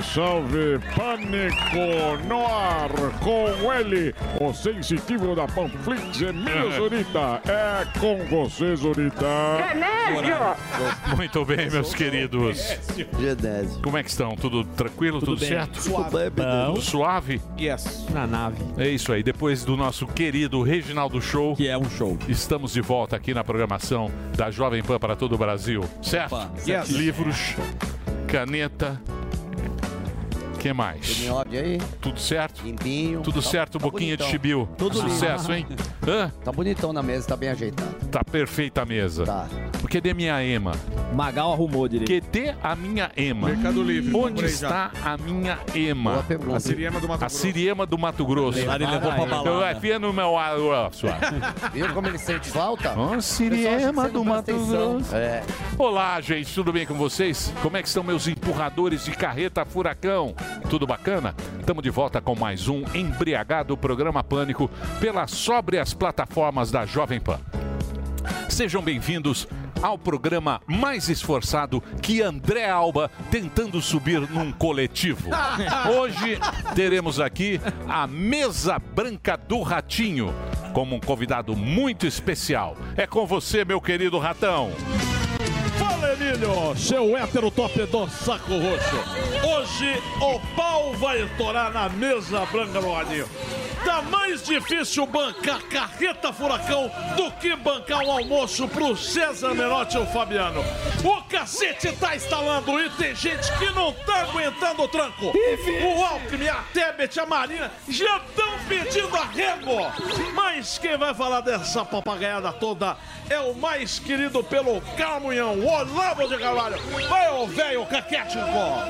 salve, Pânico no ar, com ele, o sensitivo da Panflix, Emílio Zurita. É com você, Zurita. Muito bem, meus queridos. Genésio. Como é que estão? Tudo tranquilo? Tudo bem. certo? Suave. Tudo suave? Yes. Na nave. É isso aí. Depois do nosso querido Reginaldo Show, Que é um show. estamos de volta aqui na programação da Jovem Pan para todo o Brasil. Certo? Yes. Livros, caneta. Que mais? Tem ódio aí? Tudo certo? Limpinho. Tudo certo, boquinha de bonitão. chibiu. Tudo Sucesso, hein? Hã? Tá bonitão na mesa, tá bem ajeitado. Tá perfeita a mesa. Tá. Porque de minha ema. Magal arrumou direito. QT a minha ema. Mercado Livre. Onde comprei já. está a minha ema? Boa pergunta. A Siriema do Mato A Grosso. Siriema do Mato Grosso. Lá ele levou pra balada. Eu enfia no meu osso. Viu como ele sente falta? Ó, Siriema do Mato Grosso. É. Olá, gente, tudo bem com vocês? Como é que estão meus empurradores de carreta furacão? Tudo bacana? Estamos de volta com mais um Embriagado Programa Pânico pelas sóbrias plataformas da Jovem Pan. Sejam bem-vindos ao programa mais esforçado que André Alba tentando subir num coletivo. Hoje teremos aqui a Mesa Branca do Ratinho como um convidado muito especial. É com você, meu querido Ratão. Fala, Emílio, seu hétero top do saco roxo. Hoje o pau vai estourar na Mesa Branca do Ratinho. Tá mais difícil bancar carreta furacão do que bancar um almoço pro César Menotti e o Fabiano. O cacete tá instalando e tem gente que não tá aguentando o tranco. O Alckmin, a Tebet, a Marina já estão pedindo arrego. Mas quem vai falar dessa papagaiada toda é o mais querido pelo Carmunhão, o Olavo de Carvalho. Vai, ô velho caquético.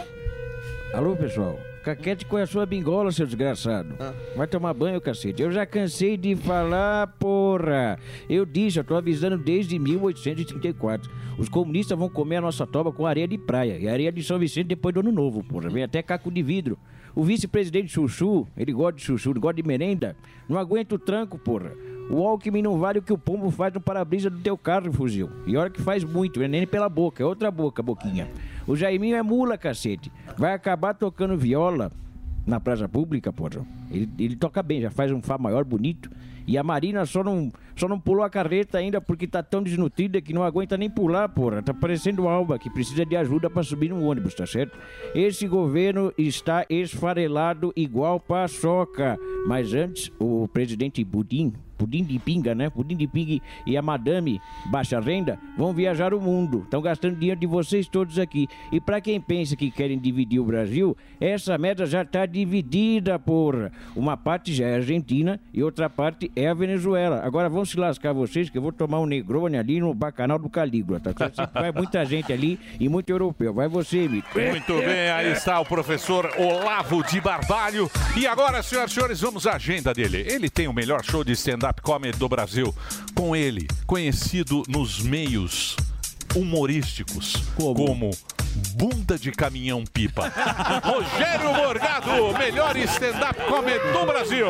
Alô, pessoal. Caquete com a sua bingola, seu desgraçado. Vai tomar banho, cacete. Eu já cansei de falar, porra. Eu disse, eu tô avisando desde 1834. Os comunistas vão comer a nossa toba com areia de praia. E areia de São Vicente depois do ano novo, porra. Vem até caco de vidro. O vice-presidente Chuchu, ele gosta de chuchu, ele gosta de merenda. Não aguenta o tranco, porra. O Alckmin não vale o que o pombo faz no para-brisa do teu carro, fuzil. E olha que faz muito, nem pela boca, é outra boca, boquinha. O Jaiminho é mula, cacete. Vai acabar tocando viola na praça pública, porra. Ele toca bem, já faz um Fá maior, bonito. E a Marina só não pulou a carreta ainda porque tá tão desnutrida que não aguenta nem pular, porra. Tá parecendo o Alba, que precisa de ajuda pra subir no ônibus, tá certo? Esse governo está esfarelado igual paçoca. Mas antes, o presidente Pudim de pinga, né? Pudim de pinga e a madame baixa renda vão viajar o mundo. Estão gastando dinheiro de vocês todos aqui. E pra quem pensa que querem dividir o Brasil, essa merda já tá dividida, porra. Uma parte já é Argentina e outra parte é a Venezuela. Agora vão se lascar vocês que eu vou tomar um Negroni ali no Bacanal do Calígula, tá certo? Vai muita gente ali e muito europeu. Vai você, Mito. Muito bem, aí está o professor Olavo de Barbalho. E agora, senhoras e senhores, vamos à agenda dele. Ele tem o melhor show de stand-up comedy do Brasil. Com ele, conhecido nos meios humorísticos como Bunda de Caminhão Pipa. Rogério Morgado, melhor stand-up comedy do Brasil.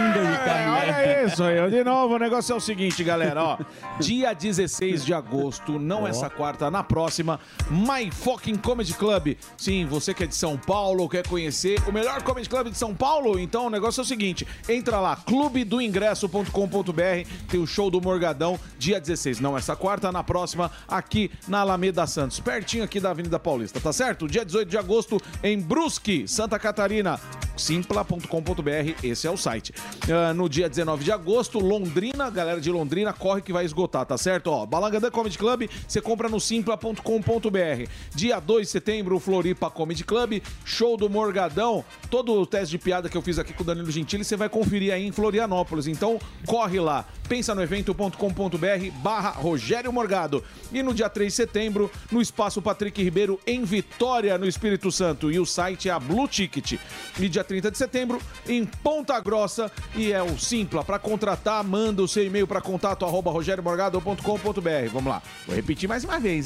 Olha isso aí, de novo, o negócio é o seguinte, galera, ó. Dia 16 de agosto, não essa quarta, na próxima, My Fucking Comedy Club. Sim, você que é de São Paulo, quer conhecer o melhor comedy club de São Paulo? Então o negócio é o seguinte, entra lá, clubedoingresso.com.br, tem o show do Morgadão, dia 16, não essa quarta, na próxima, aqui na Alameda Santos, pertinho aqui da Avenida Paulista, tá certo? Dia 18 de agosto, em Brusque, Santa Catarina, simpla.com.br, esse é o site. No dia 19 de agosto, Londrina, galera de Londrina, corre que vai esgotar, tá certo? Ó, Balangandã Comedy Club, você compra no simpla.com.br. Dia 2 de setembro, Floripa Comedy Club, show do Morgadão, todo o teste de piada que eu fiz aqui com o Danilo Gentili, você vai conferir aí em Florianópolis, então corre lá, pensa no evento.com.br/Rogério Morgado. E no dia 3 de setembro, no Espaço Patrick Ribeiro, em Vitória, no Espírito Santo, e o site é a Blue Ticket. E dia 30 de setembro, em Ponta Grossa, e é o Simpla. Para contratar, manda o seu e-mail para contato@rogeriomorgado.com.br. Vamos lá, vou repetir mais uma vez, hein?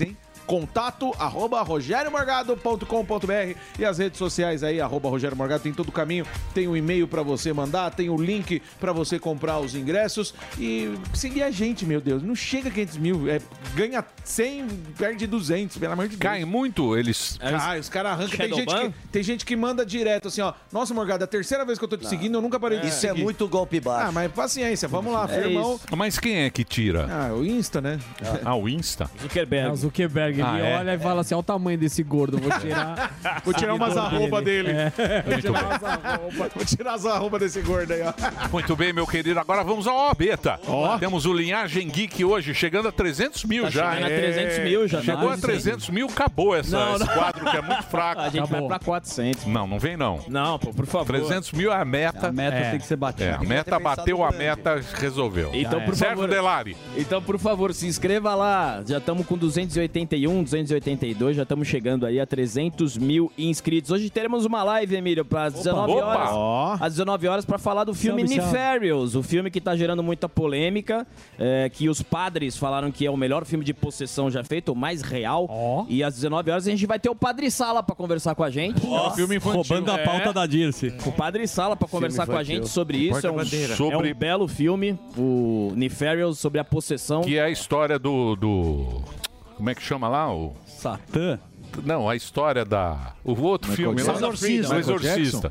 contato@rogeriomorgado.com.br e as redes sociais aí, @Rogério Morgado, tem todo o caminho, tem o e-mail pra você mandar, tem o link pra você comprar os ingressos e seguir a gente, meu Deus, não chega a 500 mil, ganha 100, perde 200, pelo amor de Deus. Cai muito, eles... Cai, os caras arrancam, tem gente que manda direto assim, ó, nossa, Morgado, é a terceira vez que eu tô te seguindo, eu nunca parei de te seguir. Isso é muito golpe baixo. Ah, mas paciência, vamos lá, firmão. Mas quem é que tira? Ah, o Insta, né? O Insta? Zuckerberg. O Zuckerberg, ele é? olha e fala assim, olha o tamanho desse gordo, vou tirar... Vou tirar umas arroba dele. Muito bem. Vou tirar as arroba desse gordo aí, ó. Muito bem, meu querido. Agora vamos ao Beta. Temos o Linhagem Geek hoje, chegando a 300 mil já. Chegando a 300 mil já. Chegou a 300 mil, acabou esse quadro que é muito fraco. A gente vai pra 400. Não vem não. Não, pô, por favor. 300 mil é a meta. A meta tem que ser batida. A meta bateu, a meta resolveu. Então, por Sérgio favor, Delari. Então, por favor, se inscreva lá. Já estamos com 281, 282, já estamos chegando aí a 300 mil inscritos. Hoje teremos uma live, Emílio, para as 19 horas. Às 19 horas para falar do filme Nefarious, o filme que está gerando muita polêmica, que os padres falaram que é o melhor filme de possessão já feito, o mais real. E às 19 horas a gente vai ter o Padre Sala para conversar com a gente. Filme infantil. Roubando a pauta da Dirce. O Padre Sala para conversar com a gente sobre isso. É um belo filme, o Nefarious, sobre a possessão. Que é a história do... Como é que chama lá? Satã. Não, a história da... O outro filme. O Exorcista. O Exorcista.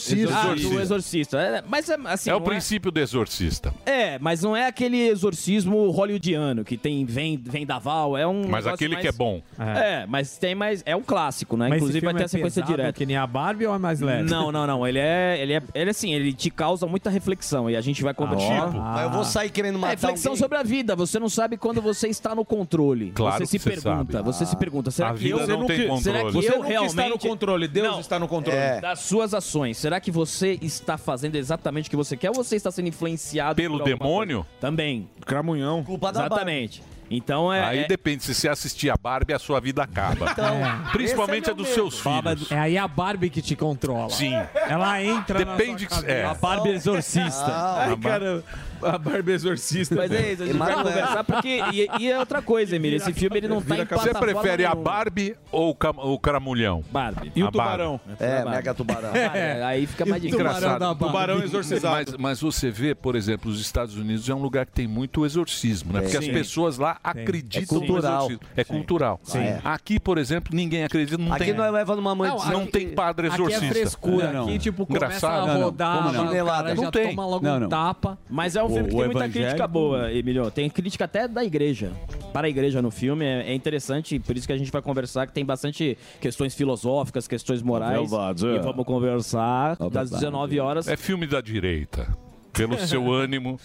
O Exorcista. Mas assim, é o princípio do Exorcista. Mas não é aquele exorcismo hollywoodiano que tem vendaval, é um... Mas aquele que é bom. Mas tem mais... É um clássico, né? Mas inclusive vai ter a sequência direta. Que nem a Barbie ou é mais leve? Não. Ele assim, ele te causa muita reflexão e a gente vai conversar. Mas eu vou sair querendo matar reflexão alguém. sobre a vida. Você não sabe quando você está no controle. Claro você se que você pergunta. sabe. Você se pergunta, será A que vida eu não tem controle. Será que Você eu não realmente está no controle, Deus está no controle. das suas ações? Será que você está fazendo exatamente o que você quer ou você está sendo influenciado Pelo por alguma demônio? coisa? Também. Cramunhão. Culpa da Exatamente. Então Aí depende, se você assistir a Barbie, a sua vida acaba. Principalmente a dos seus filhos. É aí a Barbie que te controla. Sim. Ela entra Depende na sua que- cabeça. A Barbie exorcista. Ai, cara, a Barbie exorcista. Mas é isso, a gente vai conversar porque... E é outra coisa, Emílio, esse filme ele não tá em Você plataforma prefere a nenhuma. Barbie ou o Cramulhão? Barbie. E o A Barbie. tubarão? Mega tubarão. Aí fica mais difícil. Engraçado. Tubarão exorcizado. Mas você vê, por exemplo, os Estados Unidos é um lugar que tem muito exorcismo, né? Porque as pessoas lá acreditam no cultural. exorcismo. É cultural. Aqui, por exemplo, ninguém acredita, não Aqui tem. nós leva numa mãe de Não tem padre Aqui é exorcista. frescura. Aqui, tipo, começa Engraçado. a rodar, Como não? o cara Não já tem. toma logo um tapa. Mas é um filme que tem muita crítica boa, Emílio. Tem crítica até da igreja. Para a igreja no filme. É interessante, por isso que a gente vai conversar, que tem bastante questões filosóficas, questões morais. E vamos conversar das 19 horas. É filme da direita. Pelo seu ânimo.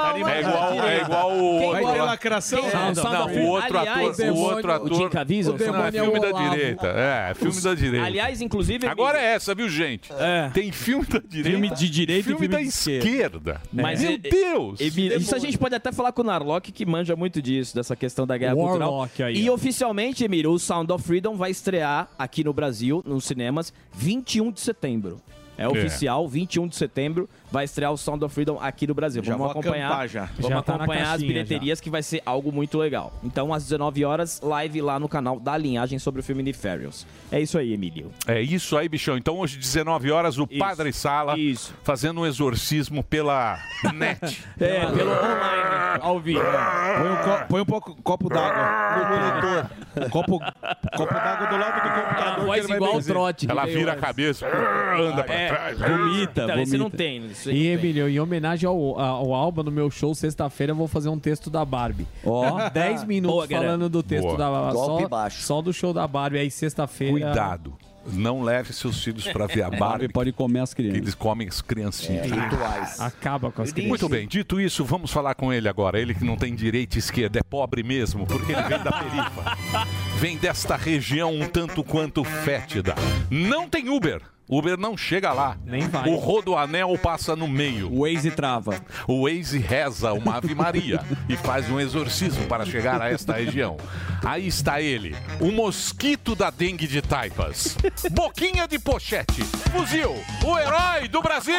É igual o. Vai ter lacração? Não, o outro ator. O Jim Caviezel. Não, é filme da direita. É, filme da direita. Aliás, inclusive... Agora é essa, viu, gente? Tem filme da direita. Filme de direita e filme da de esquerda. Mas Meu Deus! Isso a gente pode até falar com o Narlock, que manja muito disso, dessa questão da guerra Warlock cultural. aí, E ó. oficialmente, Emílio, o Sound of Freedom vai estrear aqui no Brasil, nos cinemas, 21 de setembro. É oficial, 21 de setembro vai estrear o Sound of Freedom aqui no Brasil. Já Vamos vou acompanhar, acampar já. vamos Já tá na acompanhar as caixinha, bilheterias, que vai ser algo muito legal. Então, às 19 horas, live lá no canal da Linhagem sobre o filme Nefarious. É isso aí, Emílio. É isso aí, bichão. Então, hoje, 19 horas, o Padre Sala fazendo um exorcismo pela net. Pelo online, ao vivo. Põe um pouco copo d'água no monitor. Copo d'água do lado do computador. A voz igual o trote. Ela vira a cabeça, anda pra trás. Vomita, Então, esse não tem. Isso aí E, não tem. Emílio, em homenagem ao Alba, no meu show, sexta-feira, eu vou fazer um texto da Barbie. 10 minutos Boa, galera. falando do texto Boa. da Golpe Barbie. baixo. Só do show da Barbie. Aí, sexta-feira... Cuidado. Não leve seus filhos pra ver a Barbie. Pode comer as Que crianças. eles comem as criancinhas. Rituais. Acaba com as crianças. Muito bem, dito isso, vamos falar com ele agora. Ele que não tem direita e esquerda, é pobre mesmo, porque ele vem da perifa. Vem desta região um tanto quanto fétida. Não tem Uber. Uber não chega lá. Nem vai. O Rodoanel passa no meio. O Waze trava. O Waze reza uma Ave Maria e faz um exorcismo para chegar a esta região. Aí está ele, o mosquito da dengue de Taipas. Boquinha de pochete. Fuzil, o herói do Brasil.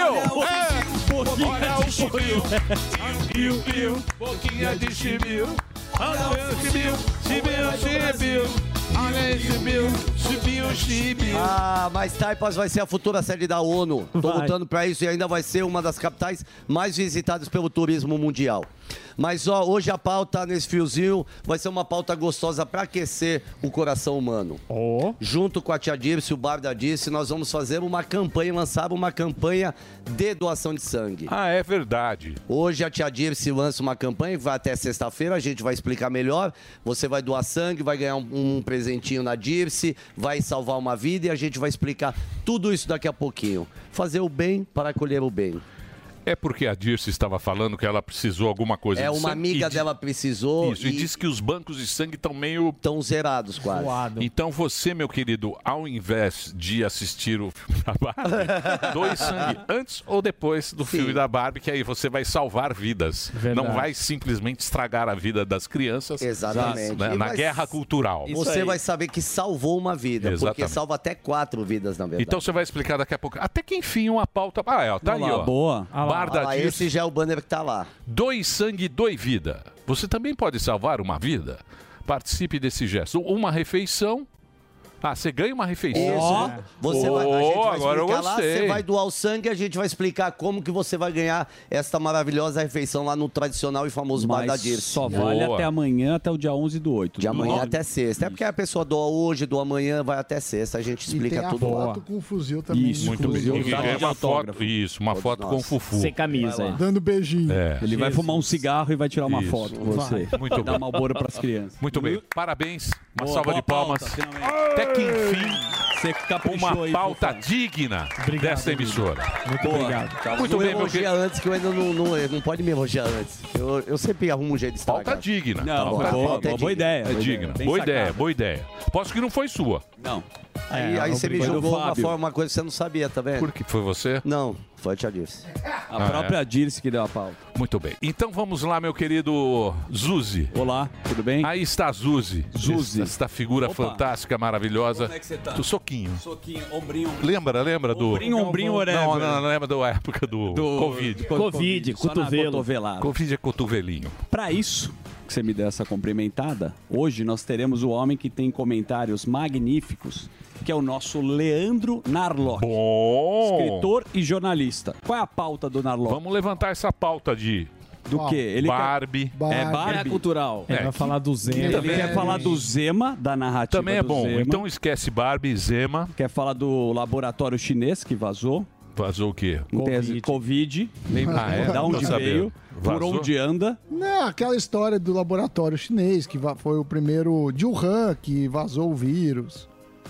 Olha o chibio. Chibio, boquinha de chibio. Chibio, chibio. Olha esse subiu. Ah, mas Taipas vai ser a futura sede da ONU. Tô lutando pra isso e ainda vai ser uma das capitais mais visitadas pelo turismo mundial. Mas ó, hoje a pauta nesse fiozinho vai ser uma pauta gostosa pra aquecer o coração humano. Junto com a tia Dirce, o bar da Dirce, nós vamos fazer uma campanha, lançar uma campanha de doação de sangue. Ah, é verdade. Hoje a tia Dirce lança uma campanha, vai até sexta-feira, a gente vai explicar melhor. Você vai doar sangue, vai ganhar um presentinho na Dirce, vai salvar uma vida e a gente vai explicar tudo isso daqui a pouquinho. Fazer o bem para colher o bem. É porque a Dirce estava falando que ela precisou alguma coisa de uma sangue amiga dela precisou. Isso, e disse que os bancos de sangue estão meio... Estão zerados quase. Então você, meu querido, ao invés de assistir o filme da Barbie, doe sangue antes ou depois do filme da Barbie, que aí você vai salvar vidas. Verdade. Não vai simplesmente estragar a vida das crianças. Exatamente. Né, na guerra cultural. Você vai saber que salvou uma vida, porque Exatamente. salva até 4 vidas, na verdade. Então você vai explicar daqui a pouco. Até que enfim uma pauta... Ah, tá aí, ó. Boa. Bar da Dirce. Esse já é o banner que tá lá. Doe sangue, doe vida. Você também pode salvar uma vida. Participe desse gesto. Uma refeição. Ah, você ganha uma refeição. Isso. Você vai, a gente vai agora eu explicar lá, gostei. você vai doar o sangue e a gente vai explicar como que você vai ganhar esta maravilhosa refeição lá no tradicional e famoso bar da Dirce. Só vale até amanhã, até o dia 11/8. De amanhã até sexta. É porque a pessoa doa hoje, doa amanhã, vai até sexta. A gente explica tem a tudo lá. foto com o fuzil também. Isso, Muito bem. exclusivo. É uma foto, isso, uma foto com o Fufu. Sem camisa. Dando beijinho. É. Ele vai fumar um cigarro e vai tirar uma Isso. foto com você. Muito Dar bem. Malboro para as crianças. Muito bem. Parabéns. Uma Boa, salva boa de palmas. pauta, finalmente. Até que enfim, Você caprichou uma aí, pauta Fofão. digna desta emissora. Muito Boa. obrigado. Muito bem, elogia antes, que eu ainda não pode me elogiar antes. Eu sempre arrumo um jeito de estragar. Pauta digna. Não, Tá bom. boa ideia. É digna. Bem Boa sacado. ideia, boa ideia. Posso que não foi sua. Não. Aí você me obrigado. julgou Fábio. uma coisa que você não sabia, tá vendo? Por que foi você? Não, foi a tia Dirce. A própria Dirce que deu a pauta. Muito bem. Então vamos lá, meu querido Zuzi. Olá, tudo bem? Aí está a Zuzi. Zuzi. Esta figura Opa. fantástica, maravilhosa. Como é que você tá? Do soquinho. Soquinho, ombrinho. Lembra do... Ombrinho, whatever. Não, lembra da época do Covid. Covid, Só na cotovelo. cotovelada. Covid é cotovelinho. Para isso que você me deu essa cumprimentada, hoje nós teremos o homem que tem comentários magníficos, que é o nosso Leandro Narlock. Bom! Escritor e jornalista. Qual é a pauta do Narlock? Vamos levantar essa pauta de... Do quê? Ele Barbie. É Barbie cultural. Ele vai falar do Zema. Ele quer falar do Zema, da narrativa Também é do bom. Zema. Então esquece Barbie, Zema. Quer falar do laboratório chinês que vazou. Vazou o quê? Covid. Lembra? Ah, é? Da Não onde tô sabendo. veio, por Vazou? onde anda. Não, aquela história do laboratório chinês, que foi o primeiro de Wuhan que vazou o vírus.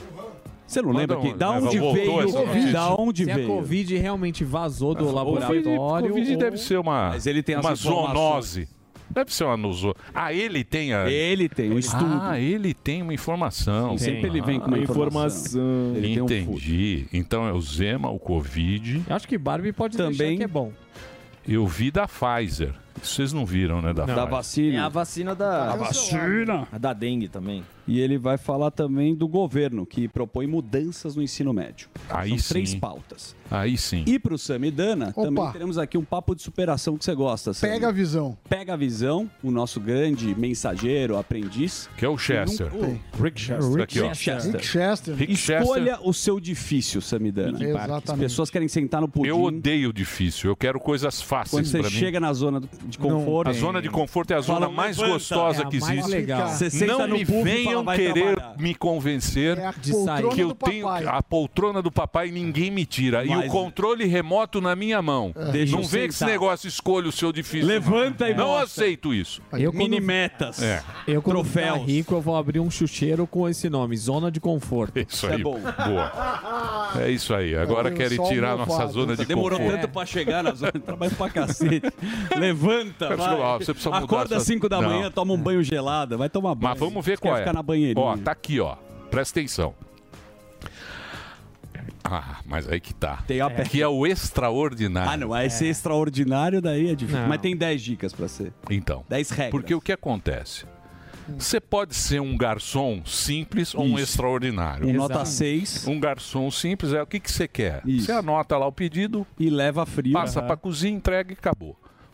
Você não lembra que da onde Voltou veio? essa notícia? Da onde Se a veio? Covid realmente vazou do laboratório... Covid ou- deve ser uma, Mas ele tem as uma informações. zoonose. Deve ser uma zoonose. Ah, ele tem a... Ele tem um estudo. Ah, ele tem uma informação. Sim, sempre ele vem com uma informação. Ele tem um Entendi. Então é o Zema, o Covid. Eu acho que Barbie pode Também- deixar que é bom. Eu vi da Pfizer. Vocês não viram, né? Da Da Pfizer. vacina. É a vacina da... A vacina. A da dengue também. E ele vai falar também do governo, que propõe mudanças no ensino médio. Aí São sim. 3 pautas. Aí sim. E para o Samidana, Opa. também teremos aqui um papo de superação que você gosta, Sam. Pega a visão. Pega a visão, o nosso grande mensageiro, aprendiz. Que é o Chester. Rick Chester. Aqui, ó. Rick Chester. Rick Chester. Escolha o seu difícil, Samidana. Exatamente. As pessoas querem sentar no pudim. Eu odeio difícil. Eu quero coisas Quando fáceis você pra mim. chega na zona de conforto. A zona de conforto é a zona Fala, mais levanta. gostosa É a que mais existe. legal. Você senta Não no me puff e fala, venham vai querer trabalhar. me convencer É a De sair. poltrona que eu do tenho papai. a poltrona do papai, ninguém me tira. E Mas- o controle remoto na minha mão. Deixa Não eu vem com esse sentar. negócio, escolha o seu difícil. Levanta e Não mostra. aceito isso. Eu, Mini quando, metas. É. eu quando Troféus. ficar rico, eu vou abrir um chucheiro com esse nome, Zona de Conforto. Isso Isso é aí. bom. Boa. É isso aí. Agora Eu querem só tirar a almofado. nossa zona de Demorou conforto. tanto pra chegar na zona de trabalho pra cacete. Levanta, Mas, vai. ó, você precisa mudar Acorda às essa- 5 da Não. manhã, toma um banho gelado, vai tomar banho. Mas vamos ver Você quer qual é. ficar na banheirinha. Ó, tá aqui, ó. Presta atenção. Ah, mas aí que tá. Tem a Que é o extraordinário. Ah, não, vai ser extraordinário, daí é difícil. Não. Mas tem 10 dicas pra ser. Então. 10 regras. Porque o que acontece? Você pode ser um garçom simples ou um Isso. extraordinário. Um nota 6 Um garçom simples é o que você quer. Isso. Você anota lá o pedido, e leva frio. passa pra cozinha, entrega e acabou.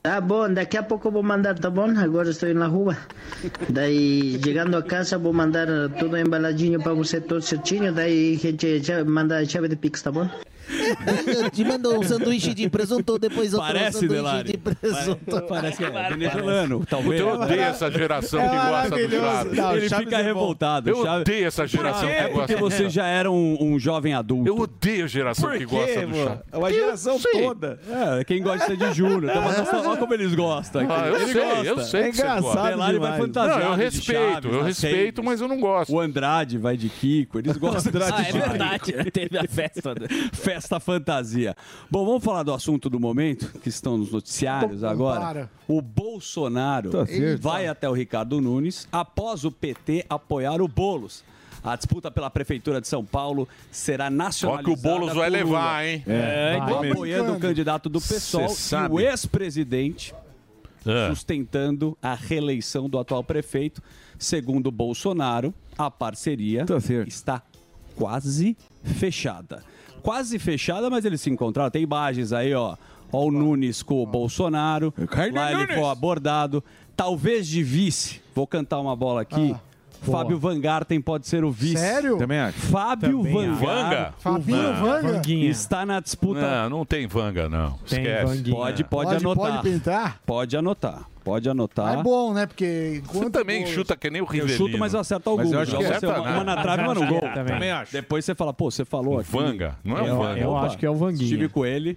Tá bom, daqui a pouco eu vou mandar, tá bom? Agora estou na rua. Daí, chegando a casa, vou mandar tudo embaladinho para você, tudo certinho. Daí, a gente já manda a chave de Pix, tá bom? Eu te mando um sanduíche de presunto, depois outro sanduíche Delari. de presunto. Parece que é venezuelano, talvez. Eu odeio essa geração que gosta do Chaves. Não, ele fica revoltado. Eu odeio essa geração que gosta porque do você Chaves. já era um jovem adulto. Eu odeio a geração que gosta do Chaves. É uma geração toda. É, quem gosta de Júnior. Olha como eles gostam. Ah, eu Ele sei, gosta. eu sei que você gosta. O Delari vai fantasiar. Não, eu respeito, mas eu não gosto. O Andrade vai de Kiko, eles gostam Ah, de é verdade. Teve a festa. Festa fantasia. Bom, vamos falar do assunto do momento, que estão nos noticiários agora. Para. O Bolsonaro Tá certo. vai até o Ricardo Nunes após o PT apoiar o Boulos. A disputa pela Prefeitura de São Paulo será nacionalizada. Ó que o Boulos vai por Lula. levar, hein? Apoiando o candidato do PSOL Cê e sabe. o ex-presidente sustentando a reeleição do atual prefeito. Segundo Bolsonaro, a parceria está quase fechada. Quase fechada, mas eles se encontraram. Tem imagens aí, ó. Ó o Nunes com o Bolsonaro. Lá ele foi abordado. Talvez de vice. Vou cantar uma bola aqui. Fábio Van Garten pode ser o vice. Sério? Também acho. Fábio Van Garten. Fabinho Vanga? Está na disputa. Não tem Vanga, não. Tem Esquece. Vanguinha. Pode anotar. Pode pintar? Pode anotar. Pode anotar. É bom, né? Porque Você enquanto também chuta que nem o Eu Rivelino. chuto, mas eu acerto algum. Mas eu acho que Você acerta uma nada. na trave, uma no gol. Também acho. Depois você fala, pô, você falou aqui. Vanga, não é o Vanga. Eu Opa, acho que é o Vanguinha. Estive com ele.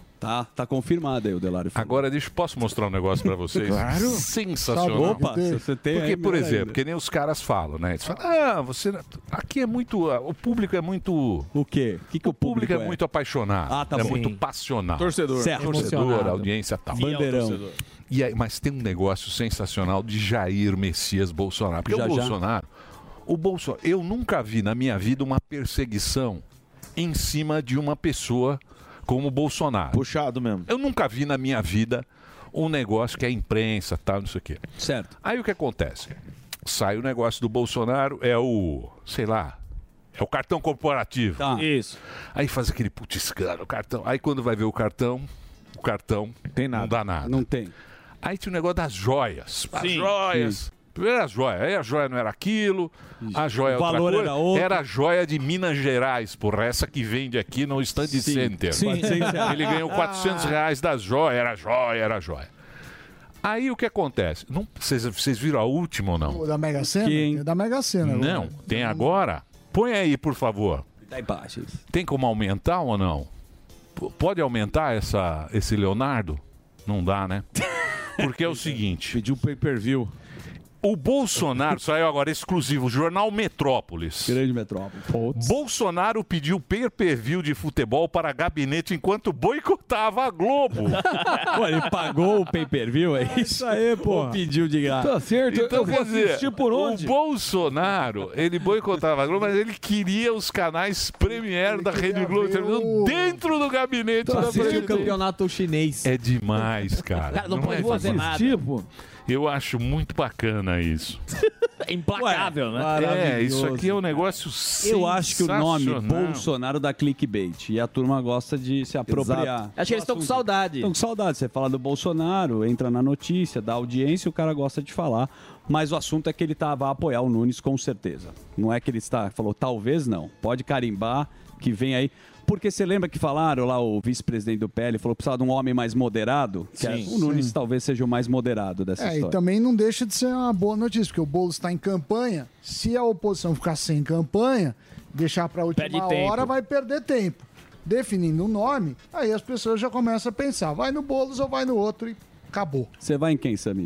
Tá confirmado aí o Delário. Agora, posso mostrar um negócio pra vocês? Claro. Sensacional. Opa, se você tem Porque, aí, por melhor exemplo, ainda. que nem os caras falam, né? Eles falam, você... Aqui é muito... O público é muito... O quê? Que o público é muito apaixonado. Ah, tá é bom. muito Sim. passional. Torcedor. Certo. Torcedor, Emocionado. audiência tal. Bandeirão. E aí, mas tem um negócio sensacional de Jair Messias Bolsonaro. Porque Já, o já. Bolsonaro... Eu nunca vi na minha vida uma perseguição em cima de uma pessoa como o Bolsonaro. Puxado mesmo. Eu nunca vi na minha vida um negócio que é imprensa, tal, não sei o quê. Certo. Aí o que acontece? Sai o negócio do Bolsonaro, é o cartão corporativo. Tá. Isso. Aí faz aquele putz, cara, o cartão. Aí quando vai ver o cartão Tem nada. não dá nada. Não tem. Aí tinha o negócio das joias. As Sim, joias. Primeiro as joias. Aí a joia não era aquilo, a joia O outra valor coisa. era outro. Era a joia de Minas Gerais, porra. Essa que vende aqui no Stand Center. Sim. Ele ganhou R$400 das joias. Era joia. Aí o que acontece? Vocês viram a última ou não? O da Mega Sena? Quem? É da Mega Sena. Não, tem agora. Põe aí, por favor. Tá embaixo. Tem como aumentar ou não? Pode aumentar esse Leonardo? Não dá, né? Porque é o seguinte. Pediu pay-per-view. O Bolsonaro saiu agora exclusivo, Jornal Metrópolis. Grande metrópole. Bolsonaro pediu pay-per-view de futebol para gabinete enquanto boicotava a Globo. Pô, ele pagou o pay-per-view, é isso? aí, pô. Ou pediu de graça? Tá certo. Então, quer dizer, assistir por onde? o Bolsonaro, ele boicotava a Globo, mas ele queria os canais Premiere da Rede Globo dentro do gabinete da Assistiu o presidência. campeonato chinês. É demais, cara. Cara, não pode é fazer demais. nada. Tipo, Eu acho muito bacana isso. É implacável, né? É, isso aqui é um negócio Eu acho que o nome sensacional. Bolsonaro dá clickbait e a turma gosta de se apropriar. Acho que eles estão com saudade. Estão com saudade. Você fala do Bolsonaro, entra na notícia, dá audiência, o cara gosta de falar. Mas o assunto é que ele vai apoiar o Nunes com certeza. Não é que ele falou talvez não. Pode carimbar que vem aí. Porque você lembra que falaram lá, o vice-presidente do PL falou que precisava de um homem mais moderado? Que o Nunes talvez seja o mais moderado dessa história. E também não deixa de ser uma boa notícia, porque o Boulos está em campanha. Se a oposição ficar sem campanha, deixar para a última hora, vai perder tempo. Definindo o nome, aí as pessoas já começam a pensar, vai no Boulos ou vai no outro e acabou. Você vai em quem, Samir?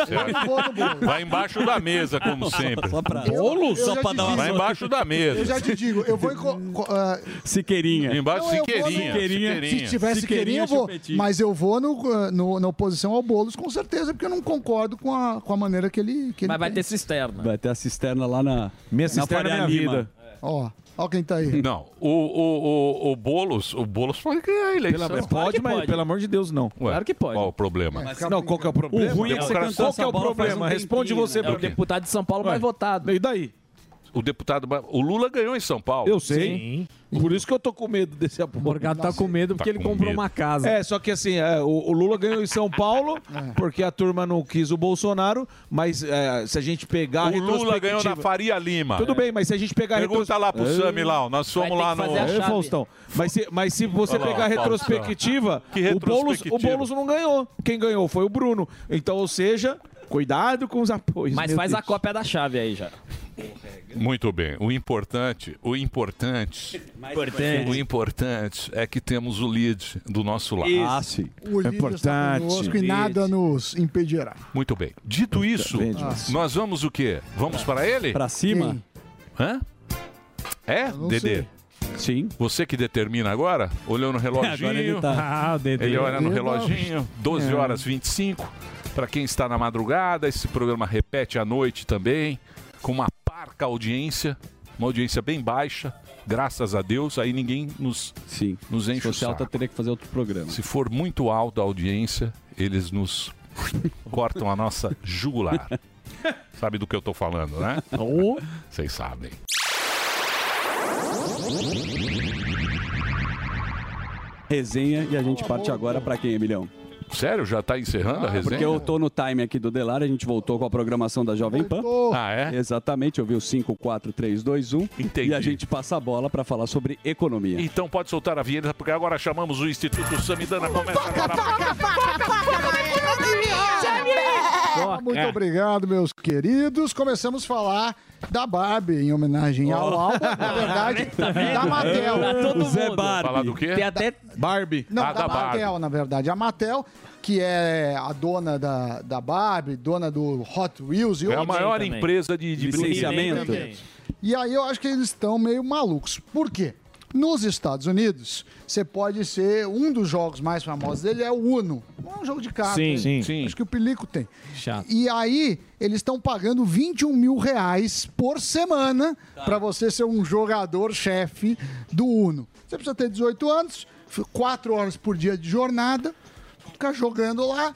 Vai embaixo da mesa, como sempre. Só pra... Eu Só já pra te dar uma... digo. Vai embaixo da mesa. Eu já te digo, eu vou Siqueirinha. Embaixo Não, eu vou Siqueirinha. Se tiver Siqueirinha, eu vou. chupetinho. Mas eu vou na oposição ao Boulos, com certeza, porque eu não concordo com a maneira que ele Mas vai tem. ter cisterna. Vai ter a cisterna lá na... minha na cisterna é Faria minha Lima. vida. Ó quem tá aí. Não, o Boulos pode ganhar a eleição. Pode, mas pode. pelo amor de Deus, não. Ué, Claro que pode. Qual o problema? Não, qual que é o problema? O ruim é que você cantou Qual que é essa o bola faz problema? um Responde tempinho, você É pra o deputado de São Paulo mais votado. E daí? o deputado... O Lula ganhou em São Paulo. Eu sei. Sim. Por isso que eu tô com medo desse apoio. O Morgado tá com medo porque ele comprou uma casa. Só que assim, o Lula ganhou em São Paulo porque a turma não quis o Bolsonaro, mas se a gente pegar... O Lula ganhou na Faria Lima. Tudo bem, mas se a gente pegar... Pergunta lá pro Sami lá, nós fomos lá no... Faustão. Mas se você pegar a retrospectiva, o Boulos não ganhou. Quem ganhou foi o Bruno. Então, ou seja, cuidado com os apoios. Mas faz a cópia da chave aí já. Muito bem. O importante é que temos o lead do nosso lado. Sim. O lead está conosco e nada nos impedirá. Muito bem. Dito isso, nós vamos o quê? Vamos para ele? Para cima? Hã? É, Dedê? Sim. Você que determina agora? Olhou no reloginho. Agora ele tá. Ele olha no reloginho. 12 horas 25. Para quem está na madrugada, esse programa repete à noite também, com uma parca audiência, uma audiência bem baixa, graças a Deus, aí ninguém nos enche Se fosse o alta, saco. teria que fazer outro programa. Se for muito alta a audiência, eles nos cortam a nossa jugular. Sabe do que eu tô falando, né? Vocês sabem. Resenha e a gente parte agora para quem, Emilhão? Sério? Já tá encerrando a resenha? Porque eu tô no time aqui do Delar, a gente voltou com a programação da Jovem Pan. Ah, é? Exatamente, eu vi o 5, 4, 3, 2, 1. Entendi. E a gente passa a bola para falar sobre economia. Então pode soltar a vinheta, porque agora chamamos o Instituto Samidana. Começa agora. Muito obrigado, meus queridos. Começamos a falar da Barbie, em homenagem ao álbum, na verdade, da Mattel. Falar do quê? Tem até Barbie. Não, da da Mattel, Barbie. na verdade. A Mattel, que é a dona da Barbie, dona do Hot Wheels e É a outros. maior empresa de licenciamento. E aí eu acho que eles estão meio malucos. Por quê? Nos Estados Unidos, você pode ser... Um dos jogos mais famosos dele é o Uno. É um jogo de cartas. Sim. Acho que o Pelico tem. Chato. E aí, eles estão pagando R$21 mil por semana para você ser um jogador-chefe do Uno. Você precisa ter 18 anos, 4 horas por dia de jornada, ficar jogando lá.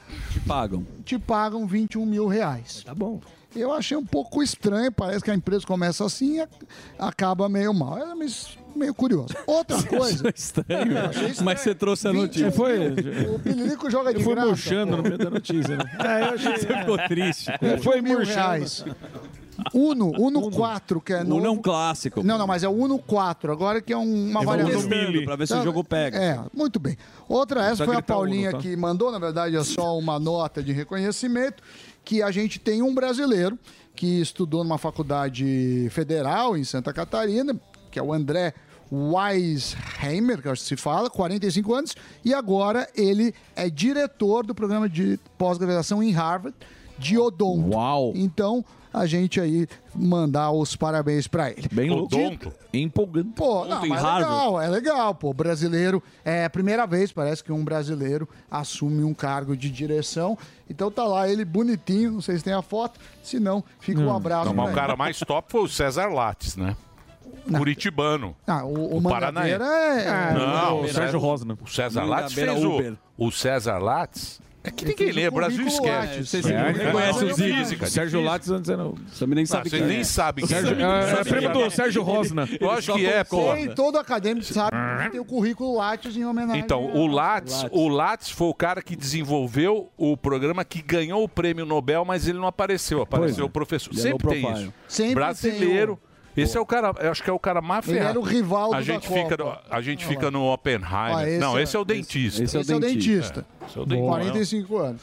Te pagam R$21 mil. Tá bom. Eu achei um pouco estranho, parece que a empresa começa assim e acaba meio mal. É meio curioso. Outra coisa... Estranho. Eu achei estranho. Mas você trouxe a notícia. O Pililico joga de Foi graça. murchando no meio da notícia, né? Eu achei que você ficou triste. Foi R$21 murchando. mil. Uno 4, que é novo. Uno é um clássico. Não, mas é o Uno 4, agora que é uma variação. Para ver se o jogo pega. É, muito bem. Outra, essa Só foi a gritar Paulinha Uno, tá? que mandou, na verdade é só uma nota de reconhecimento, que a gente tem um brasileiro que estudou numa faculdade federal em Santa Catarina, que é o André Weisheimer, que acho que se fala, 45 anos, e agora ele é diretor do programa de pós-graduação em Harvard, de odonto. Uau! Então, a gente aí mandar os parabéns pra ele. Bem Odonto. empolgante. Pô, não, mas é legal, pô. Brasileiro, é a primeira vez, parece que um brasileiro assume um cargo de direção. Então tá lá ele bonitinho, não sei se tem a foto, se não, fica um abraço. Não, mas pra o cara ele. mais top foi o César Lattes, né? Curitibano. Ah, o O Mangabeira Não, o Sérgio Rosner. O César Lattes Mangabeira fez Uber. o César Lattes. É que Ele ninguém fez lê, o o Brasil currículo esquece. Lattes. Vocês É, nem conhecem não, os física, Sérgio difícil. Lattes antes não. Você nem sabe Vocês quem nem é. sabem quem Sérgio, é primo do Sérgio Rosner. Lógico que é, pô. Sei, todo acadêmico sabe que tem o currículo Lattes em homenagem. Então, o Lattes foi o cara que desenvolveu o programa que ganhou o prêmio Nobel, mas ele não apareceu. Apareceu o professor. Ele é Sempre low tem profile. isso. Sempre Brasileiro. tem Esse é o cara, eu acho que é o cara mais Ele ferrado. era o rival a do gente da fica Copa. A gente fica no Oppenheimer. Ah, esse não, é- esse é o dentista. esse Esse é o dentista. Esse é o dentista. 45 anos.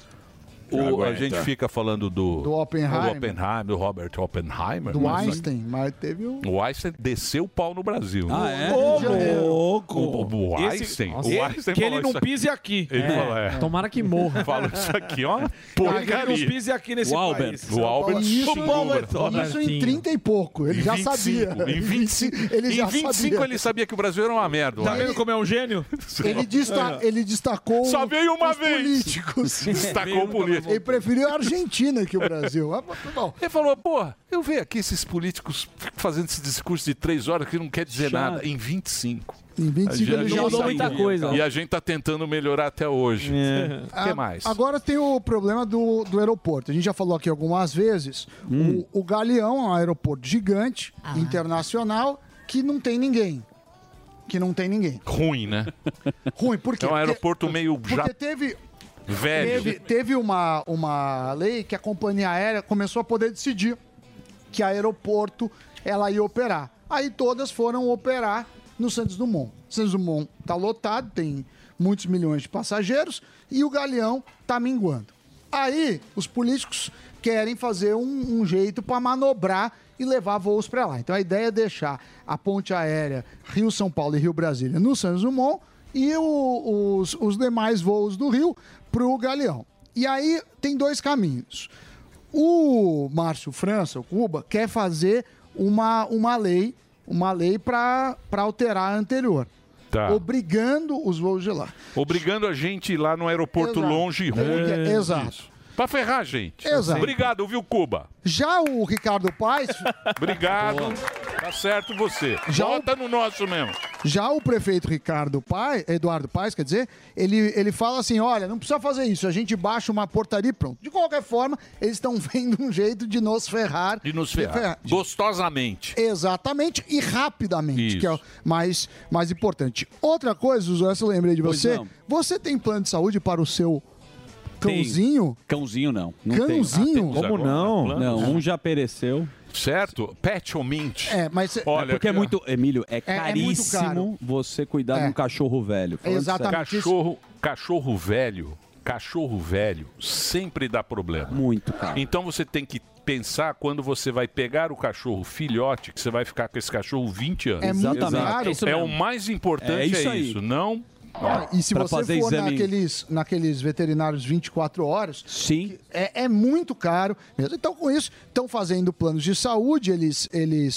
A gente fica falando do Oppenheimer. do Robert Oppenheimer. Do mas- Einstein, mas teve o... O Einstein desceu o pau no Brasil. Ah, é? Rio de Janeiro. O Einstein, Esse- o Einstein que ele falou não isso aqui. pise aqui. Ele falou, Tomara que morra. Fala isso aqui, ó. Que ele não Porcaria. pise aqui nesse O Albert. país. O Albert Isso, Schindler. isso em 30 e pouco. Ele Em já 25, sabia. Em 25, Ele já em 25 sabia. ele sabia que o Brasil era uma merda. Tá ó. vendo como é um gênio? Ele destacou Só veio uma os vez. políticos. Destacou o político. Ele preferiu a Argentina que o Brasil. Bom. Ele falou, pô, eu vejo aqui esses políticos fazendo esse discurso de 3 horas que não quer dizer nada. Em 25. Em 25 ele já mudou muita coisa. E a gente tá tentando melhorar até hoje. O que mais? Agora tem o problema do aeroporto. A gente já falou aqui algumas vezes. O Galeão é um aeroporto gigante, internacional, que não tem ninguém. Ruim, né? Ruim, por quê? É um aeroporto meio porque velho. Teve uma lei que a companhia aérea começou a poder decidir que aeroporto ela ia operar. Aí todas foram operar no Santos Dumont. Santos Dumont está lotado, tem muitos milhões de passageiros e o Galeão está minguando. Aí os políticos querem fazer um jeito para manobrar e levar voos para lá. Então a ideia é deixar a ponte aérea Rio-São Paulo e Rio-Brasília no Santos Dumont e os demais voos do Rio para o Galeão. E aí tem 2 caminhos. O Márcio França, o Cuba, quer fazer uma lei para alterar a anterior. Tá. Obrigando os voos de lá. Obrigando a gente a ir lá no aeroporto longe e ruim. Exato. Pra ferrar a gente. Exato. Obrigado, viu, Cuba? Já o Ricardo Paes... Obrigado. Tá certo você. Volta no nosso mesmo. Já o prefeito Eduardo Paes, quer dizer, ele fala assim, olha, não precisa fazer isso, a gente baixa uma portaria e pronto. De qualquer forma, eles estão vendo um jeito de nos ferrar. De nos ferrar. Gostosamente. Exatamente, e rapidamente, que é o mais importante. Outra coisa, Zuzé, eu lembrei de você, você tem plano de saúde para o seu... Cãozinho? Cãozinho não. Cãozinho? Como não? Não, um já pereceu. Certo? Pet ou mint? Mas... Olha, porque é muito... Emílio, é caríssimo muito caro. você cuidar de um cachorro velho. Exatamente. Cachorro velho sempre dá problema. Muito caro. Então você tem que pensar quando você vai pegar o cachorro filhote, que você vai ficar com esse cachorro 20 anos. É muito caro. É o mais importante, é isso. Não... E se você for naqueles veterinários 24 horas, sim, é muito caro mesmo. Então, com isso, estão fazendo planos de saúde, eles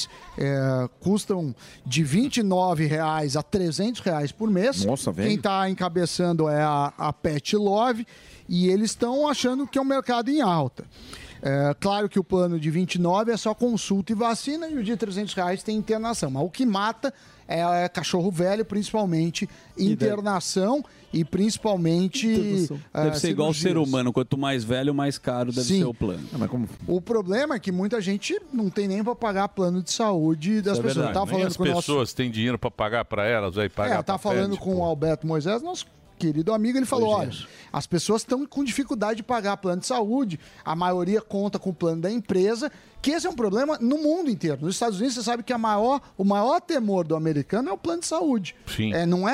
custam de R$29 a R$300 por mês. Nossa, velho. Quem está encabeçando é a Pet Love e eles estão achando que é um mercado em alta. Claro que o plano de 29 é só consulta e vacina e o de R$300 tem internação. Mas o que mata é cachorro velho, principalmente internação e principalmente deve ser igual ao ser humano, quanto mais velho, mais caro deve ser o plano. O problema é que muita gente não tem nem para pagar plano de saúde das pessoas. Tá falando as pessoas têm dinheiro para pagar para elas, aí pagar. Tá falando com o Alberto Moisés, nosso querido amigo, ele falou, olha, as pessoas estão com dificuldade de pagar plano de saúde, a maioria conta com o plano da empresa, que esse é um problema no mundo inteiro. Nos Estados Unidos, você sabe que o maior temor do americano é o plano de saúde. Sim.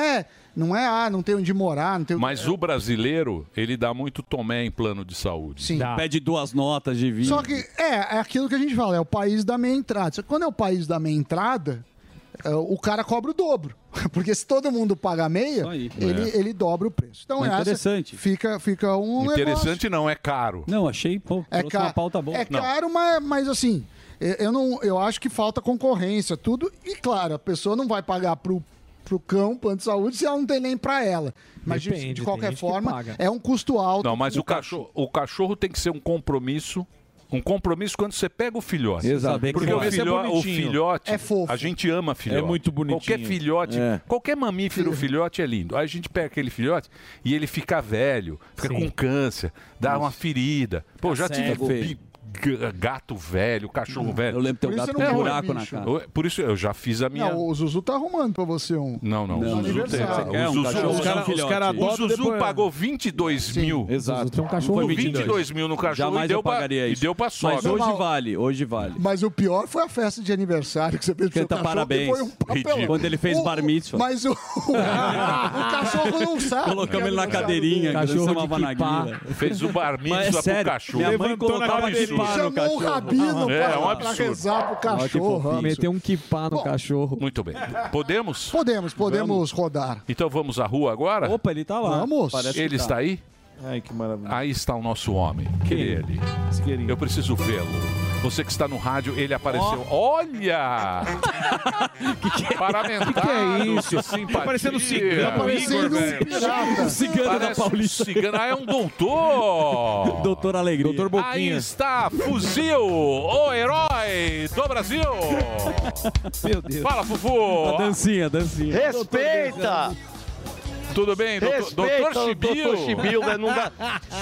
Não tem onde morar, não tem... Mas o brasileiro, ele dá muito tomé em plano de saúde. Sim. Pede 2 notas de vida. Só que é aquilo que a gente fala, é o país da meia entrada. Só que quando é o país da meia entrada, o cara cobra o dobro. Porque se todo mundo paga meia, ele dobra o preço. Então interessante. Fica um interessante negócio. Não, é caro. Não, achei uma pauta boa. Caro, mas assim, eu acho que falta concorrência, tudo. E claro, a pessoa não vai pagar pro cão, plano de saúde, se ela não tem nem para ela. Mas de qualquer forma, é um custo alto. Não, mas o cachorro tem que ser um compromisso. Um compromisso quando você pega o filhote. Exato. Porque o filhote é fofo. A gente ama filhote. É muito bonitinho. Qualquer filhote, qualquer mamífero filhote é lindo. Aí a gente pega aquele filhote e ele fica velho, fica com câncer, dá uma ferida. Pô, já tive gato velho, cachorro velho. Eu lembro que tem um gato com buraco na cara. Por isso eu já fiz a minha... Não, o Zuzu tá arrumando pra você um... Não. O Zuzu aniversário. O Zuzu pagou 22 mil. Exato. Tem um cachorro 22 mil no cachorro. Jamais eu pagaria isso. E deu pra sogra. Mas hoje vale. Mas o pior foi a festa de aniversário que você fez pro seu cachorro. Parabéns. Foi um papelão. Quando ele fez bar mitzvah. Mas o cachorro não sabe. Colocamos ele na cadeirinha. Cachorro de kipá. Fez o bar mitzvah pro cachorro. Minha mãe colocava isso. Chamou o rabino pra rezar pro cachorro. Meteu um kipá no cachorro. Muito bem. Podemos? Podemos rodar. Então vamos à rua agora? Opa, ele tá lá. Vamos. Ele está aí? Ai, que maravilha. Aí está o nosso homem. Ele. Eu preciso vê-lo. Você que está no rádio, ele apareceu. Olha! Parlamentar. Que é isso? Que simpatia. Tá parecendo cigano. Tá parecendo um cigano da Paulista. Cigano. Ah, é um doutor. Doutor Alegria. Doutor Boquinha. Aí está Fuzil, o herói do Brasil. Meu Deus. Fala, Fufu. A dancinha, a dancinha. Respeita! Tudo bem, Respeita doutor Chibil? Doutor Chibil, né? Não dá...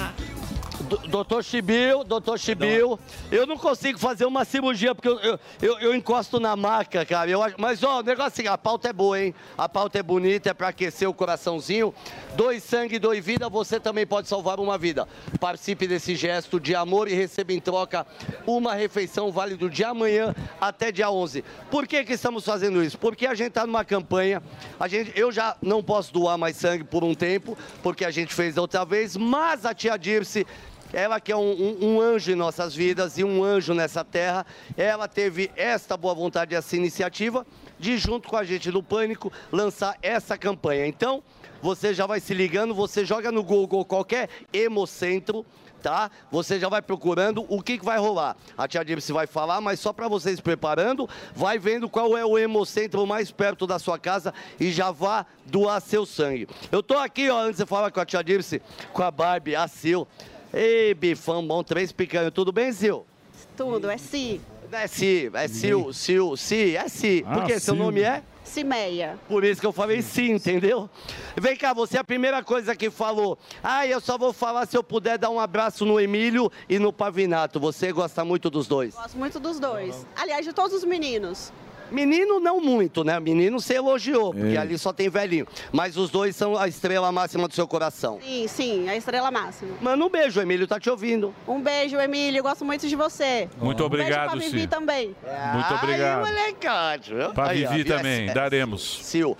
Doutor Chibil, eu não consigo fazer uma cirurgia porque eu encosto na maca, cara. Mas, ó, o negócio é assim, a pauta é boa, hein? A pauta é bonita, é pra aquecer o coraçãozinho. Doe sangue, doe vida, você também pode salvar uma vida. Participe desse gesto de amor e receba em troca uma refeição válida de amanhã até dia 11. Por que estamos fazendo isso? Porque a gente tá numa campanha, eu já não posso doar mais sangue por um tempo, porque a gente fez da outra vez, mas a tia Dirce, ela que é um anjo em nossas vidas e um anjo nessa terra, ela teve esta boa vontade, essa iniciativa de, junto com a gente do Pânico, lançar essa campanha. Então, você já vai se ligando, você joga no Google qualquer Hemocentro, tá? Você já vai procurando o que vai rolar. A tia Dirce vai falar, mas só para vocês preparando, vai vendo qual é o Hemocentro mais perto da sua casa e já vá doar seu sangue. Eu tô aqui, ó, antes de falar com a tia Dirce, com a Barbie, a Sil. Ei, bifão bom, 3 picanhas. Tudo bem, Sil? Tudo, é Si. É Si, é Sil, é Si. Por quê? Seu nome é? Cimeia. Por isso que eu falei sim, entendeu? Vem cá, você é a primeira coisa que falou. Ah, eu só vou falar se eu puder dar um abraço no Emílio e no Pavinato. Você gosta muito dos dois? Gosto muito dos dois. Aliás, de todos os meninos. Menino não muito, né? Menino você elogiou, porque ali só tem velhinho. Mas os dois são a estrela máxima do seu coração. Sim, sim, a estrela máxima. Manda um beijo, o Emílio tá te ouvindo. Um beijo, Emílio, gosto muito de você. Muito obrigado, Beijo pra Vivi Sil. também. Muito obrigado. Ai, molecade, viu? Pra Aí, ó, Vivi também, daremos. Sil.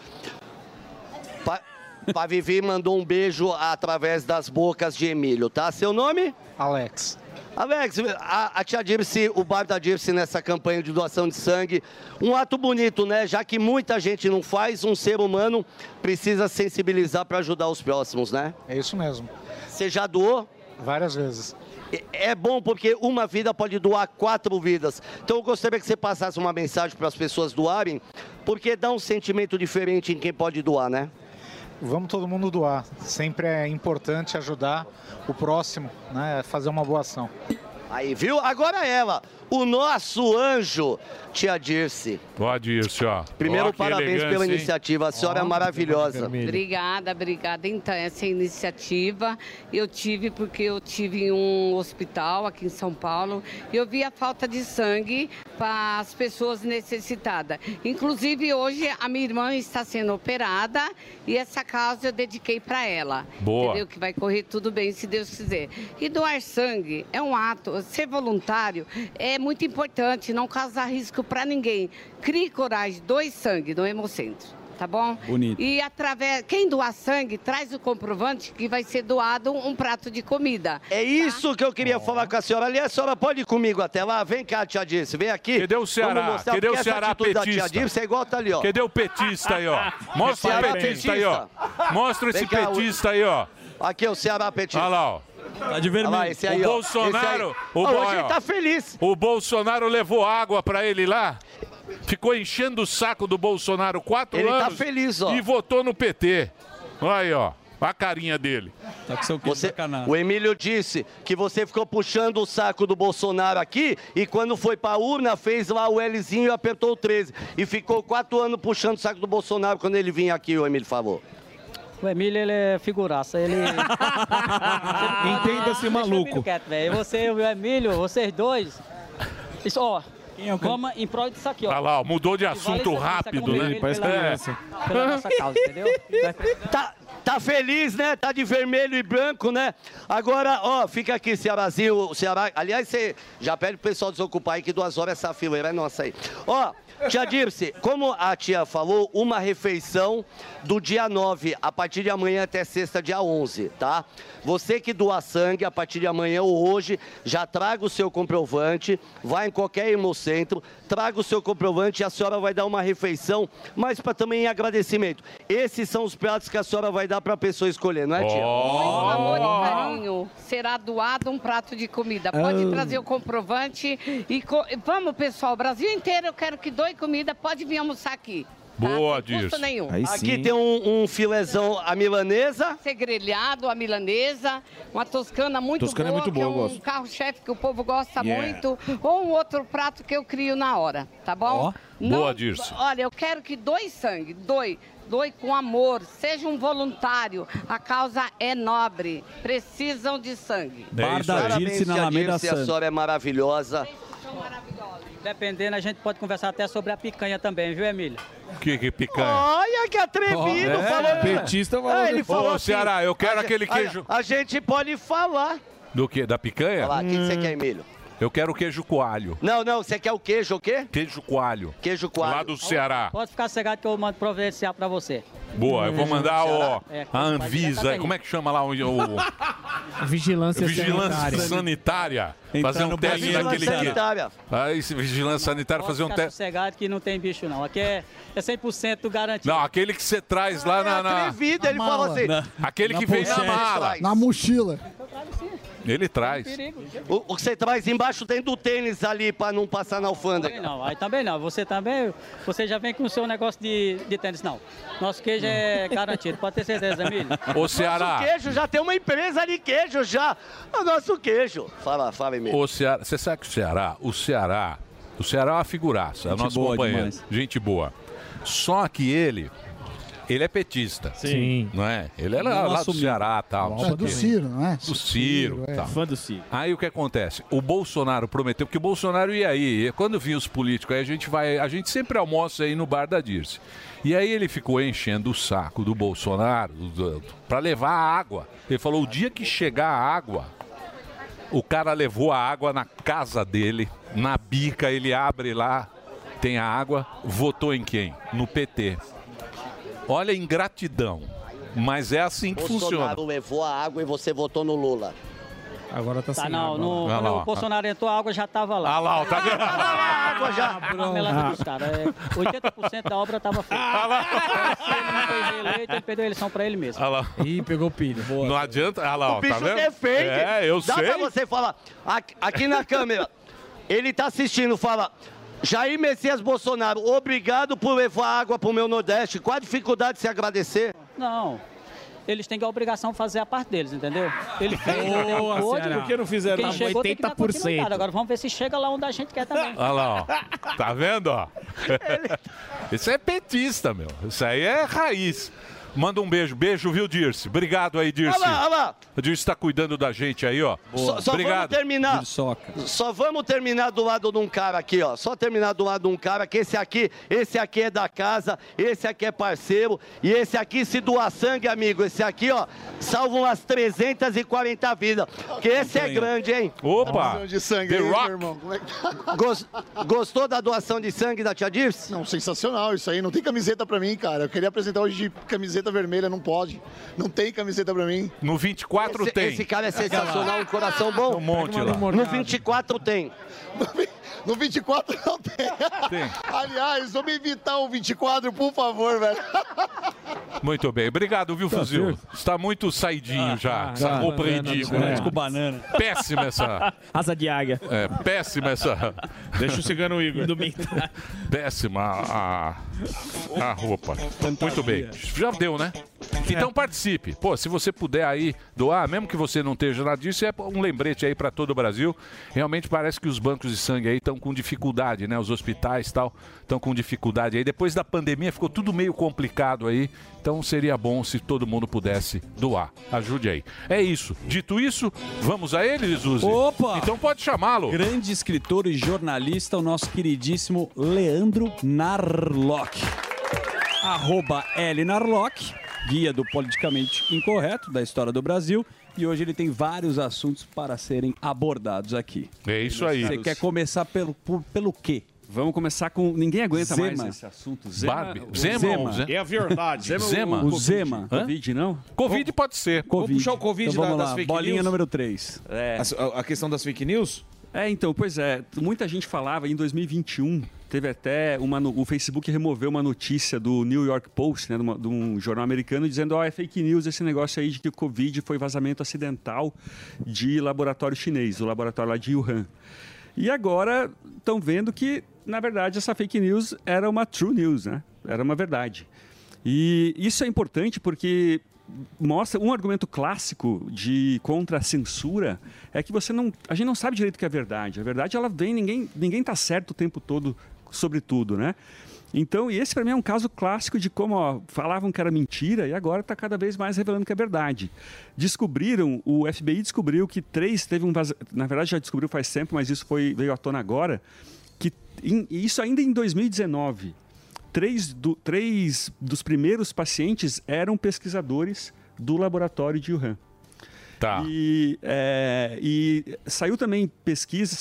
Pra Vivi mandou um beijo através das bocas de Emílio, tá? Seu nome? Alex. Alex, a tia Dirce, o bar da Dirce nessa campanha de doação de sangue, um ato bonito, né? Já que muita gente não faz, um ser humano precisa sensibilizar para ajudar os próximos, né? É isso mesmo. Você já doou? Várias vezes. É bom porque uma vida pode doar 4 vidas. Então eu gostaria que você passasse uma mensagem para as pessoas doarem, porque dá um sentimento diferente em quem pode doar, né? Vamos todo mundo doar. Sempre é importante ajudar o próximo, né? Fazer uma boa ação. Aí, viu? Agora ela, o nosso anjo, tia Dirce. Ó, Dirce, ó. Primeiro, Ó, que parabéns pela elegância, hein? iniciativa. A senhora é maravilhosa. Obrigada. Então, essa iniciativa eu tive porque eu tive em um hospital aqui em São Paulo e eu vi a falta de sangue para as pessoas necessitadas. Inclusive, hoje a minha irmã está sendo operada e essa causa eu dediquei para ela. Boa. Entendeu? Que vai correr tudo bem, se Deus quiser. E doar sangue é um ato, ser voluntário é muito importante, não causar risco para ninguém. Crie coragem, doe sangue no Hemocentro, tá bom? Bonito. E quem doar sangue, traz o comprovante que vai ser doado um prato de comida. É isso que eu queria falar com a senhora. Aliás, a senhora pode ir comigo até lá? Vem cá, tia Dirce, vem aqui. Cadê o Ceará? Cadê o Ceará petista? Da tia Dirce é igual tá ali, ó. Cadê o petista aí, ó? Mostra o Ceará petista aí, ó. Mostra esse Vem cá, petista aí, ó. Aqui é o Ceará petista. Olha lá, ó. Tá de vermelho. Lá, esse aí, o ó. Bolsonaro, Esse aí. hoje ele tá feliz. O Bolsonaro levou água pra ele lá, ficou enchendo o saco do Bolsonaro 4 anos. Ele tá feliz, ó. E votou no PT. Olha aí, ó. A carinha dele. Tá com seu O Emílio disse que você ficou puxando o saco do Bolsonaro aqui e quando foi pra urna fez lá o Lzinho e apertou o 13. E ficou 4 anos puxando o saco do Bolsonaro quando ele vinha aqui, o Emílio falou. O Emílio, ele é figuraça, ele... Entenda esse maluco. Quieto, você e o Emílio, vocês dois... Isso, ó, vamos em prol disso aqui, ó. Olha lá, ó, mudou de assunto rápido, né? Parece criança. Pela nossa causa, entendeu? Tá feliz, né? Tá de vermelho e branco, né? Agora, ó, fica aqui, Cearazinho, Ceará. Aliás, você já pede pro pessoal desocupar aí que 2 horas essa fileira é nossa aí. Ó, Tia Dirce, como a tia falou, uma refeição do dia 9, a partir de amanhã até sexta, dia 11, tá? Você que doar sangue, a partir de amanhã ou hoje, já traga o seu comprovante, vai em qualquer hemocentro, traga o seu comprovante e a senhora vai dar uma refeição, mas para também em agradecimento. Esses são os pratos que a senhora vai dar para a pessoa escolher, não é, tia? Com amor e carinho, será doado um prato de comida. Pode trazer o comprovante e vamos, pessoal, Brasil inteiro, eu quero que doe comida, pode vir almoçar aqui. Boa, Sem custo nenhum. Aqui tem um filézão, a milanesa. Ser grelhado, a milanesa, uma toscana muito Toscana é boa, muito boa, eu que é um gosto. carro-chefe que o povo gosta Yeah. muito, ou um outro prato que eu crio na hora, tá bom? Boa, Dirce. Olha, eu quero que doe sangue, doe com amor, seja um voluntário, a causa é nobre, precisam de sangue. Bar da Dirce na Alameda A senhora é maravilhosa. Dependendo, a gente pode conversar até sobre a picanha também, viu, Emílio? Que picanha? Olha que atrevido, falou. Petista Ah, ele falou Ô, assim, Ceará, eu quero aquele a- queijo. A gente pode falar. Do quê? Da picanha? Olha lá, o que você quer, Emílio? Eu quero queijo coalho. Não, você quer o queijo o quê? Queijo coalho. Queijo coalho. Lá do Ceará. Pode ficar cegado que eu mando providenciar pra você. Boa, eu vou mandar É, a Anvisa, como é que chama lá o Vigilância Sanitária. Entrar Fazer um no teste banheiro. daquele Sanitária. Aí, vigilância sanitária, fazer um Pode ficar teste. sossegado que não tem bicho, não. Aqui é 100% garantido. Não, aquele que você traz lá na. Atrevido, ele falou assim. Aquele que vem na mala. Na mochila. Ele traz. O que você traz embaixo tem do tênis ali pra não passar na alfândega. Não, aí também não. Você também, você já vem com o seu negócio de tênis, não. Nosso queijo é garantido, pode ter certeza, Emílio. Ô, Ceará. Nosso queijo, já tem uma empresa de queijo já. O nosso queijo. Fala, Emílio. O Ceará, você sabe que o Ceará é uma figuraça, é Gente nosso boa companheiro, demais. gente boa. Só que ele é petista. Sim. Não é? Ele é Não lá do assumiu. Ceará e tal. É do Ciro, não é? Do Ciro. é. Tal. Fã do Ciro. Aí o que acontece? O Bolsonaro prometeu, porque o Bolsonaro ia aí. E quando vinha os políticos, aí a gente sempre almoça aí no bar da Dirce. E aí ele ficou enchendo o saco do Bolsonaro para levar a água. Ele falou, o dia que chegar a água, o cara levou a água na casa dele, na bica, ele abre lá, tem a água, votou em quem? No PT. Olha a ingratidão, mas é assim que funciona. Bolsonaro levou a água e você votou no Lula. Agora tá sem não, água. Olha quando lá, o ó. Bolsonaro entrou, a água já tava lá. Ah lá, ó, tá vendo? água já. A melada dos caras. 80% da obra tava feita. Se ele não foi reeleito, ele perdeu a eleição pra ele mesmo. Olha lá. Ih, pegou pilha. Boa. Não adianta. Olha lá, ó, O bicho tá vendo? defende. É, eu Dá sei. pra você falar. Aqui na câmera, ele tá assistindo, fala... Jair Messias Bolsonaro, obrigado por levar água pro meu Nordeste. Qual a dificuldade de se agradecer? Não. Eles têm que a obrigação de fazer a parte deles, entendeu? Ele fez, Boa, Ceará. Por que não fizeram? Quem Tá chegou tem que dar 80%. continuidade. Agora vamos ver se chega lá onde a gente quer também. Olha lá, ó. Tá vendo, ó? Isso é petista, meu. Isso aí é raiz. Manda um beijo. Beijo, viu, Dirce? Obrigado aí, Dirce. Olha lá. O Dirce tá cuidando da gente aí, ó. Só Obrigado. vamos terminar. Dirçoca. Só vamos terminar do lado de um cara aqui, ó. Só terminar do lado de um cara, que esse aqui é da casa, esse aqui é parceiro, e esse aqui se doar sangue, amigo, esse aqui, ó, salva umas 340 vidas. Que esse é grande, hein? Opa! De sangue The aí, Rock. meu irmão. Como é que... Gostou da doação de sangue da tia Dirce? Não, sensacional isso aí. Não tem camiseta pra mim, cara. Eu queria apresentar hoje de camiseta vermelha, não pode. Não tem camiseta pra mim. No 24 tem. Esse cara é sensacional, um coração bom. Um monte lá. No 24 tem. No 24 não tem. Aliás, vamos evitar o 24, por favor, velho. Muito bem. Obrigado, viu, Fuzil? Está muito saidinho já. Essa roupa ridícula. Com banana. Péssima essa. Asa de águia. É, péssima essa. Deixa o cigano Igor. Péssima a roupa. Muito bem. Já deu, né? Então participe. Pô, se você puder aí doar, mesmo que você não esteja nada disso, é um lembrete aí para todo o Brasil. Realmente parece que os bancos de sangue aí estão com dificuldade, né? Os hospitais e tal estão com dificuldade aí. Depois da pandemia ficou tudo meio complicado aí. Então seria bom se todo mundo pudesse doar. Ajude aí. É isso. Dito isso, vamos a ele, Zuzi? Opa! Então pode chamá-lo. Grande escritor e jornalista, o nosso queridíssimo Leandro Narlock. @LNarlock, guia do politicamente incorreto da história do Brasil. E hoje ele tem vários assuntos para serem abordados aqui. É isso aí. Você quer começar pelo quê? Vamos começar com... Ninguém aguenta mais Zema. esse assunto. Barbie. Zema. É a verdade. Zema. O Covid. Zema. Covid, não? Covid pode ser. Vamos puxar o Covid Então vamos das lá, fake bolinha news? número 3. A questão das fake news? Então, pois é. Muita gente falava em 2021, teve até o Facebook removeu uma notícia do New York Post, né, de um jornal americano, dizendo é fake news esse negócio aí de que o Covid foi vazamento acidental de laboratório chinês, o laboratório lá de Wuhan. E agora estão vendo que, na verdade, essa fake news era uma true news, né? Era uma verdade. E isso é importante porque mostra um argumento clássico contra a censura é que a gente não sabe direito o que é verdade. A verdade ela vem, ninguém está certo o tempo todo sobre tudo, né? Então, e esse para mim é um caso clássico de como falavam que era mentira e agora está cada vez mais revelando que é verdade. O FBI descobriu que na verdade já descobriu faz tempo, mas isso veio à tona agora, isso ainda em 2019. Três dos primeiros pacientes eram pesquisadores do laboratório de Wuhan. Tá. E saiu também pesquisa,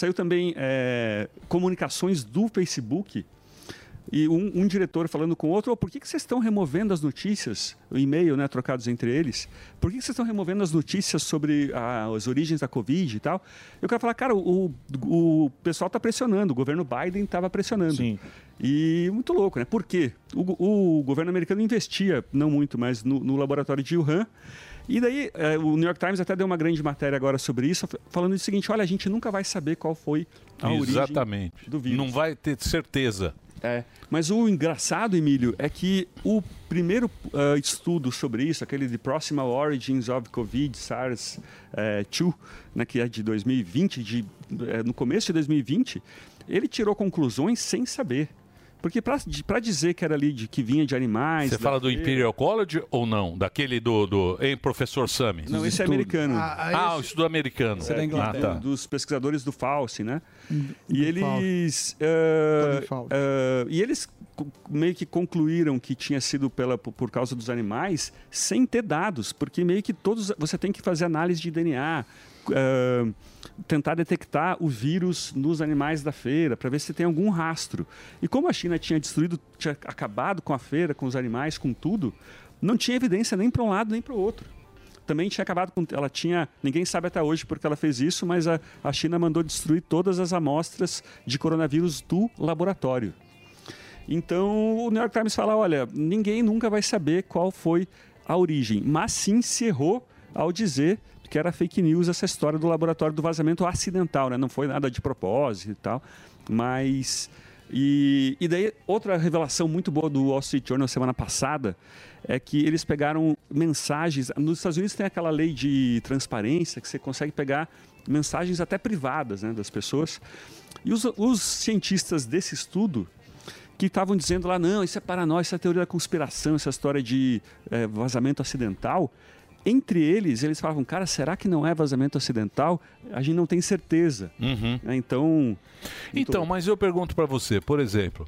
comunicações do Facebook e um diretor falando com o outro, por que vocês estão removendo as notícias, o e-mail, né, trocados entre eles, por que vocês estão removendo as notícias sobre as origens da Covid e tal? Eu quero falar, cara, o pessoal está pressionando, o governo Biden estava pressionando. Sim. E muito louco, né? Por quê? O governo americano investia, não muito, mas no laboratório de Wuhan. E daí, o New York Times até deu uma grande matéria agora sobre isso, falando o seguinte, olha, a gente nunca vai saber qual foi a origem do vírus. Não vai ter certeza. Mas o engraçado, Emílio, é que o primeiro estudo sobre isso, aquele de Proximal Origins of COVID SARS-2, né, que é de 2020, no começo de 2020, ele tirou conclusões sem saber. Porque para dizer que era ali que vinha de animais... Você fala do Imperial College ou não? Daquele hein, professor Sami? Não, esse é americano. O estudo americano. Esse é da Inglaterra. Dos pesquisadores do Fauci, né? E eles... e eles meio que concluíram que tinha sido por causa dos animais sem ter dados, porque meio que você tem que fazer análise de DNA, tentar detectar o vírus nos animais da feira, para ver se tem algum rastro. E como a China tinha acabado com a feira, com os animais, com tudo, não tinha evidência nem para um lado nem para o outro. Também tinha acabado com... ninguém sabe até hoje porque ela fez isso, mas a China mandou destruir todas as amostras de coronavírus do laboratório. Então, o New York Times fala, olha, ninguém nunca vai saber qual foi a origem, mas sim se errou ao dizer que era fake news essa história do laboratório do vazamento acidental, né? Não foi nada de propósito e tal, mas... E daí, outra revelação muito boa do Wall Street Journal semana passada é que eles pegaram mensagens... Nos Estados Unidos tem aquela lei de transparência que você consegue pegar mensagens até privadas, né, das pessoas. E os cientistas desse estudo que estavam dizendo lá, não, isso é paranoia, isso é teoria da conspiração, essa história de vazamento acidental... Entre eles falavam, cara, será que não é vazamento acidental? A gente não tem certeza. Então, mas eu pergunto para você, por exemplo,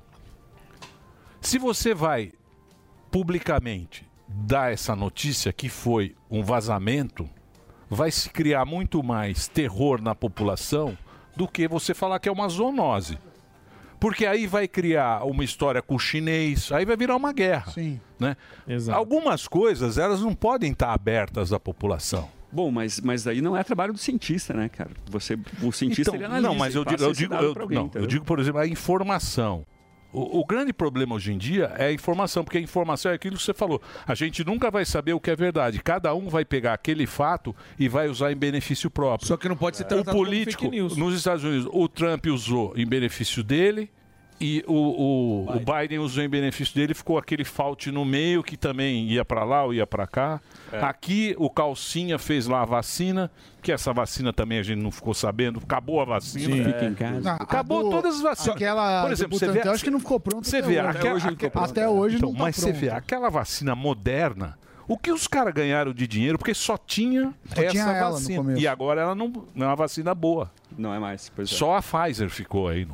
se você vai publicamente dar essa notícia que foi um vazamento, vai se criar muito mais terror na população do que você falar que é uma zoonose. Porque aí vai criar uma história com o chinês, aí vai virar uma guerra. Sim. Né? Exato. Algumas coisas, elas não podem estar abertas à população. Bom, mas aí não é trabalho do cientista, né, cara? O cientista, ele analisa. Não, mas eu digo, por exemplo, a informação. O grande problema hoje em dia é a informação, porque a informação é aquilo que você falou. A gente nunca vai saber o que é verdade. Cada um vai pegar aquele fato e vai usar em benefício próprio. Só que não pode ser tratado como fake news. Nos Estados Unidos, o Trump usou em benefício dele e o Biden usou em benefício dele. Ficou aquele fault no meio que também ia para lá ou ia para cá. Aqui o Calcinha fez lá a vacina, que essa vacina também a gente não ficou sabendo. Acabou a vacina. Sim. Fica em casa. Acabou todas as vacinas. Por exemplo, você vê, acho que não ficou pronto você vê, até hoje então, não tá mas pronto. você vê, aquela vacina moderna, o que os caras ganharam de dinheiro, porque só tinha essa vacina. E agora ela não é uma vacina boa. Não é mais. Pois é. Só a Pfizer ficou aí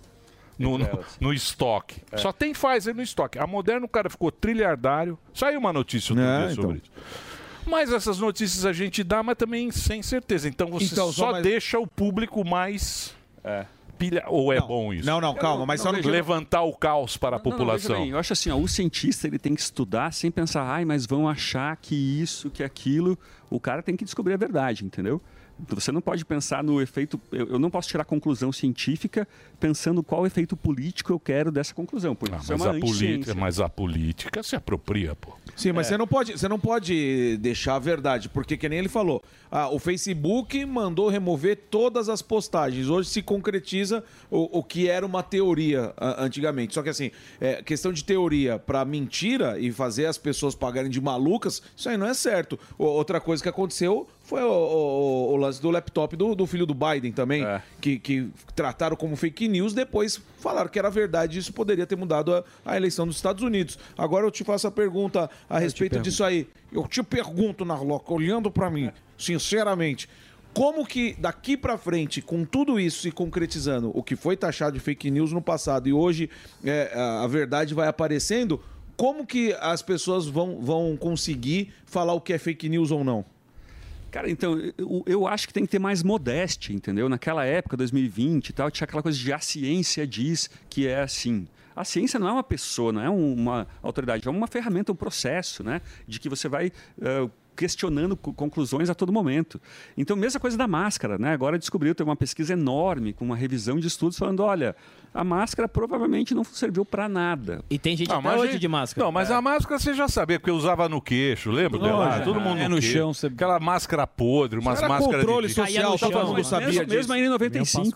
no estoque. Só tem Pfizer no estoque. A Moderna, o cara ficou trilhardário. Saiu uma notícia outro dia sobre isso. Mas essas notícias a gente dá, mas também sem certeza. Então você só deixa o público mais pilha ou é bom isso? Não, calma, mas só não levantar o caos para a Não, veja população. bem, eu acho assim, ó, o cientista ele tem que estudar sem pensar, mas vão achar que isso, que aquilo. O cara tem que descobrir a verdade, entendeu? Você não pode pensar no efeito... Eu não posso tirar conclusão científica pensando qual efeito político eu quero dessa conclusão. Porque isso é uma anticiência. Mas a política se apropria, pô. Sim, mas você não pode deixar a verdade, porque que nem ele falou, o Facebook mandou remover todas as postagens. Hoje se concretiza o que era uma teoria antigamente. Só que assim, questão de teoria para mentira e fazer as pessoas pagarem de malucas, isso aí não é certo. Outra coisa que aconteceu foi o lance do laptop do filho do Biden também, que trataram como fake news, depois falaram que era verdade, isso poderia ter mudado a eleição dos Estados Unidos. Agora eu te faço a pergunta a respeito disso aí. Eu te pergunto, Narlock, olhando para mim, sinceramente, como que daqui para frente, com tudo isso se concretizando, o que foi taxado de fake news no passado e hoje a verdade vai aparecendo, como que as pessoas vão conseguir falar o que é fake news ou não? Cara, então, eu acho que tem que ter mais modéstia, entendeu? Naquela época, 2020 e tal, tinha aquela coisa de a ciência diz que é assim. A ciência não é uma pessoa, não é uma autoridade, é uma ferramenta, um processo, né? De que você vai questionando conclusões a todo momento. Então, mesma coisa da máscara, né? Agora descobriu, teve uma pesquisa enorme com uma revisão de estudos falando, olha, a máscara provavelmente não serviu para nada. E tem gente até hoje de máscara. Não, mas a máscara você já sabia, porque eu usava no queixo, lembra? Todo mundo no chão. Aquela máscara podre, umas máscaras controle social, todo mundo sabia disso. Mesmo aí em 95.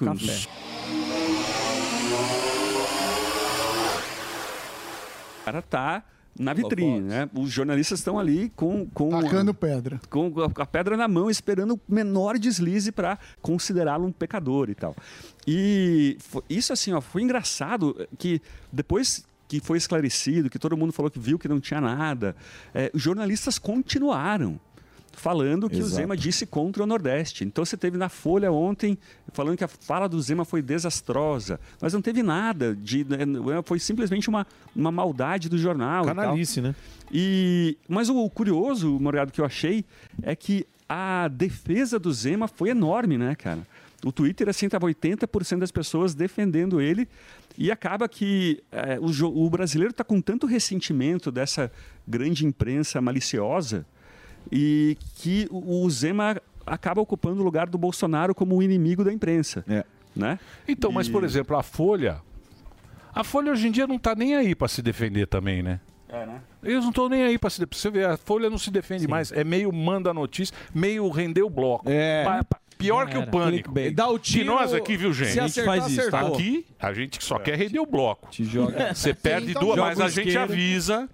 O cara tá na vitrine, né? Os jornalistas estão ali tacando pedra. Com a pedra na mão, esperando o menor deslize para considerá-lo um pecador e tal. E isso assim, ó, foi engraçado que depois que foi esclarecido, que todo mundo falou que viu que não tinha nada, os jornalistas continuaram falando que o Zema disse contra o Nordeste. Então você teve na Folha ontem falando que a fala do Zema foi desastrosa, mas não teve nada foi simplesmente uma maldade do jornal. Canalice, né? Mas o curioso, Morgado, que eu achei é que a defesa do Zema foi enorme, né, cara? O Twitter, assim, estava 80% das pessoas defendendo ele e acaba que o brasileiro está com tanto ressentimento dessa grande imprensa maliciosa e que o Zema acaba ocupando o lugar do Bolsonaro como o inimigo da imprensa. Né? Então, mas, por exemplo, a Folha hoje em dia não está nem aí para se defender também, né? Né? Eles não estão nem aí para se defender. Você vê, a Folha não se defende mais. É meio manda notícia, meio render o bloco. Pior que o pânico. Dá o tiro, que nós aqui, viu, gente? Se acertar, faz isso. acertou. Aqui, a gente só quer render o bloco. Te joga. Você perde então duas, joga mas a gente avisa.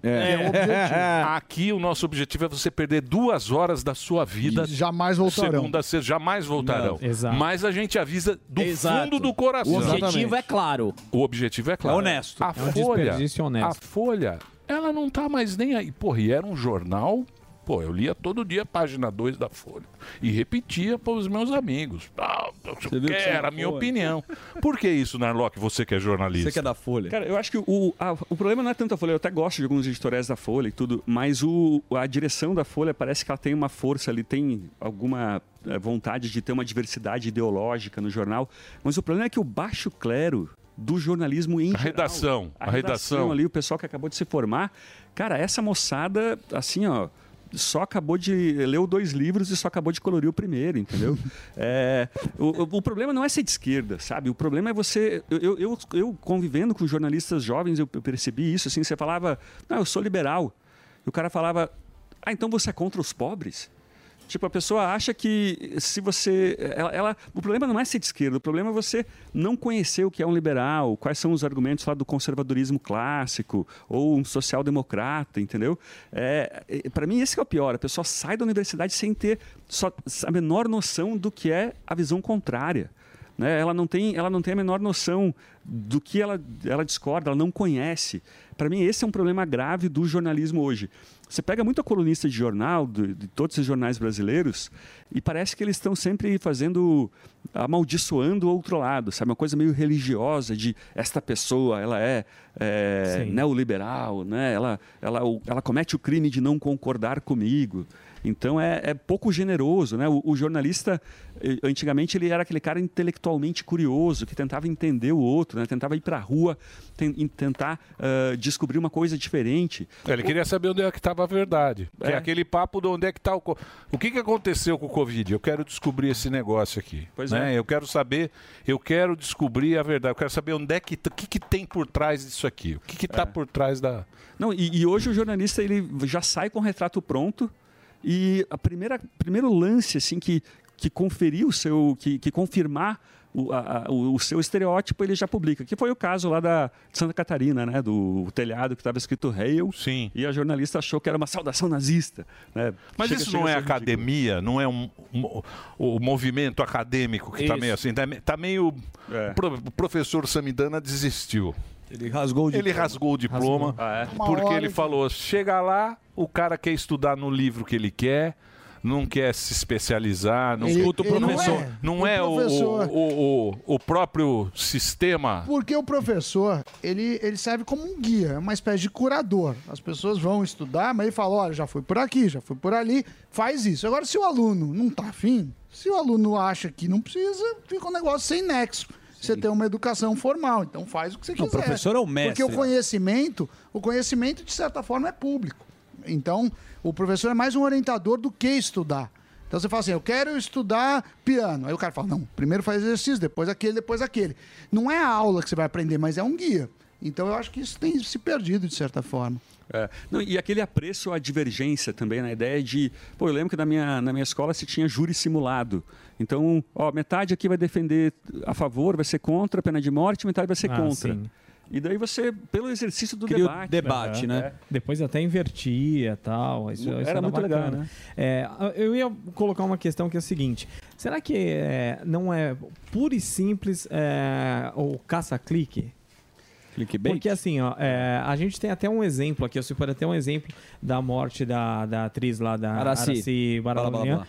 Aqui o nosso objetivo é você perder 2 horas da sua vida. Jamais voltarão. Segunda a sexta, jamais voltarão. Não, exato. Mas a gente avisa do fundo do coração. O objetivo é claro. O objetivo é claro. Honesto. A Folha, ela não tá mais nem aí. Porra, e era um jornal... Pô, eu lia todo dia a página 2 da Folha e repetia para os meus amigos. Era a minha opinião. Por que isso, Narlock, você que é jornalista? Você que é da Folha. Cara, eu acho que o problema não é tanto a Folha. Eu até gosto de alguns editoriais da Folha e tudo, mas a direção da Folha parece que ela tem uma força ali, tem alguma vontade de ter uma diversidade ideológica no jornal. Mas o problema é que o baixo clero do jornalismo em geral, a redação ali, o pessoal que acabou de se formar, cara, essa moçada, assim, ó, só acabou de ler 2 livros e só acabou de colorir o primeiro, entendeu? O problema não é ser de esquerda, sabe? O problema é você... Eu convivendo com jornalistas jovens, eu percebi isso, assim, você falava, não, eu sou liberal. E o cara falava, então você é contra os pobres? Tipo, a pessoa acha que se você... o problema não é ser de esquerda, o problema é você não conhecer o que é um liberal, quais são os argumentos lá do conservadorismo clássico, ou um social-democrata, entendeu? Para mim, esse é o pior. A pessoa sai da universidade sem ter a menor noção do que é a visão contrária. Né? Ela não tem a menor noção do que ela discorda, ela não conhece. Para mim, esse é um problema grave do jornalismo hoje. Você pega muito a colunista de jornal, de todos esses jornais brasileiros, e parece que eles estão sempre amaldiçoando o outro lado, sabe? Uma coisa meio religiosa de esta pessoa, ela é neoliberal, né? Ela comete o crime de não concordar comigo. Então é pouco generoso, né? O jornalista, antigamente, ele era aquele cara intelectualmente curioso, que tentava entender o outro, né? Tentava ir para a rua, tentar descobrir uma coisa diferente. Ele queria saber onde é que estava a verdade. Que é aquele papo de onde é que está o que aconteceu com o Covid. Eu quero descobrir esse negócio aqui. Pois né? Eu quero descobrir a verdade. Eu quero saber o que tem por trás disso aqui. O que está por trás da... Não, e hoje o jornalista ele já sai com o retrato pronto. E primeiro lance assim que conferir que confirmar o seu estereótipo, ele já publica. Que foi o caso lá de Santa Catarina, né? Do telhado que estava escrito Hail. Sim. E a jornalista achou que era uma saudação nazista. Né? Mas isso não é academia, não é o movimento acadêmico que está meio assim. Está meio... O professor Samidana desistiu. Ele rasgou o diploma. Porque ele falou, chega lá, o cara quer estudar no livro que ele quer, não quer se especializar, não escuta o professor. Não é o próprio sistema. Porque o professor, ele serve como um guia, é uma espécie de curador. As pessoas vão estudar, mas ele fala, olha, já fui por aqui, já fui por ali, faz isso. Agora, se o aluno não está afim, se o aluno acha que não precisa, fica um negócio sem nexo. Você tem uma educação formal, então faz o que você quiser. O professor é o mestre. Porque o conhecimento, de certa forma, é público. Então, o professor é mais um orientador do que estudar. Então, você fala assim, eu quero estudar piano. Aí o cara fala, não, primeiro faz exercício, depois aquele. Não é a aula que você vai aprender, mas é um guia. Então, eu acho que isso tem se perdido, de certa forma. Não, e aquele apreço à divergência também, na ideia de... Pô, eu lembro que na minha escola se tinha júri simulado. Então, metade aqui vai defender a favor, vai ser contra a pena de morte, metade vai ser contra. Sim. E daí você, pelo exercício do Cria debate, né? Depois até invertia e tal. Isso era muito bacana. Legal, né? Eu ia colocar uma questão que é a seguinte. Será que não é puro e simples o caça-clique? Porque assim, a gente tem até um exemplo aqui, você pode até um exemplo da morte da atriz lá da Aracy Baralhães,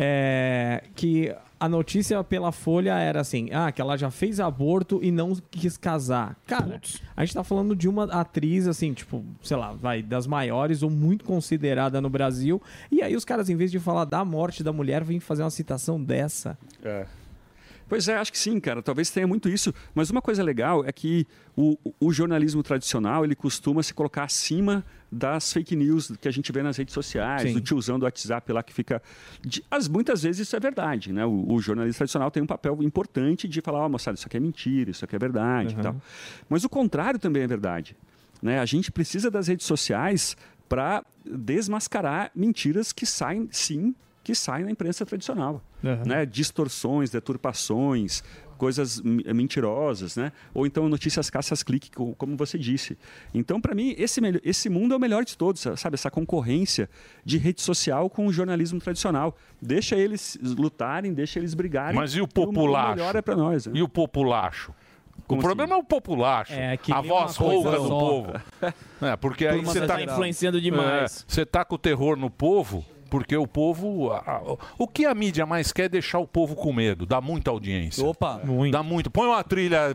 que a notícia pela Folha era assim, que ela já fez aborto e não quis casar. Cara, a gente tá falando de uma atriz assim, tipo, sei lá, das maiores ou muito considerada no Brasil, e aí os caras, em vez de falar da morte da mulher, vêm fazer uma citação dessa. Pois é, acho que sim, cara. Talvez tenha muito isso. Mas uma coisa legal é que o jornalismo tradicional, ele costuma se colocar acima das fake news que a gente vê nas redes sociais, do tiozão do WhatsApp lá que fica... Muitas vezes isso é verdade, né? O jornalista tradicional tem um papel importante de falar, moçada, isso aqui é mentira, isso aqui é verdade e tal. Mas o contrário também é verdade, né? A gente precisa das redes sociais para desmascarar mentiras que saem, sim, que saem na imprensa tradicional. Né? Distorções, deturpações, coisas mentirosas, né? Ou então notícias caças-clique, como você disse. Então, para mim, esse mundo é o melhor de todos, sabe? Essa concorrência de rede social com o jornalismo tradicional. Deixa eles lutarem, deixa eles brigarem. Mas e o populacho? O melhor é para nós. Né? E o populacho? O problema é o populacho, a voz rouca do povo. Porque aí você está influenciando demais. Você está com o terror no povo. Porque o povo... O que a mídia mais quer é deixar o povo com medo. Dá muita audiência. Opa! Dá muito. Põe uma trilha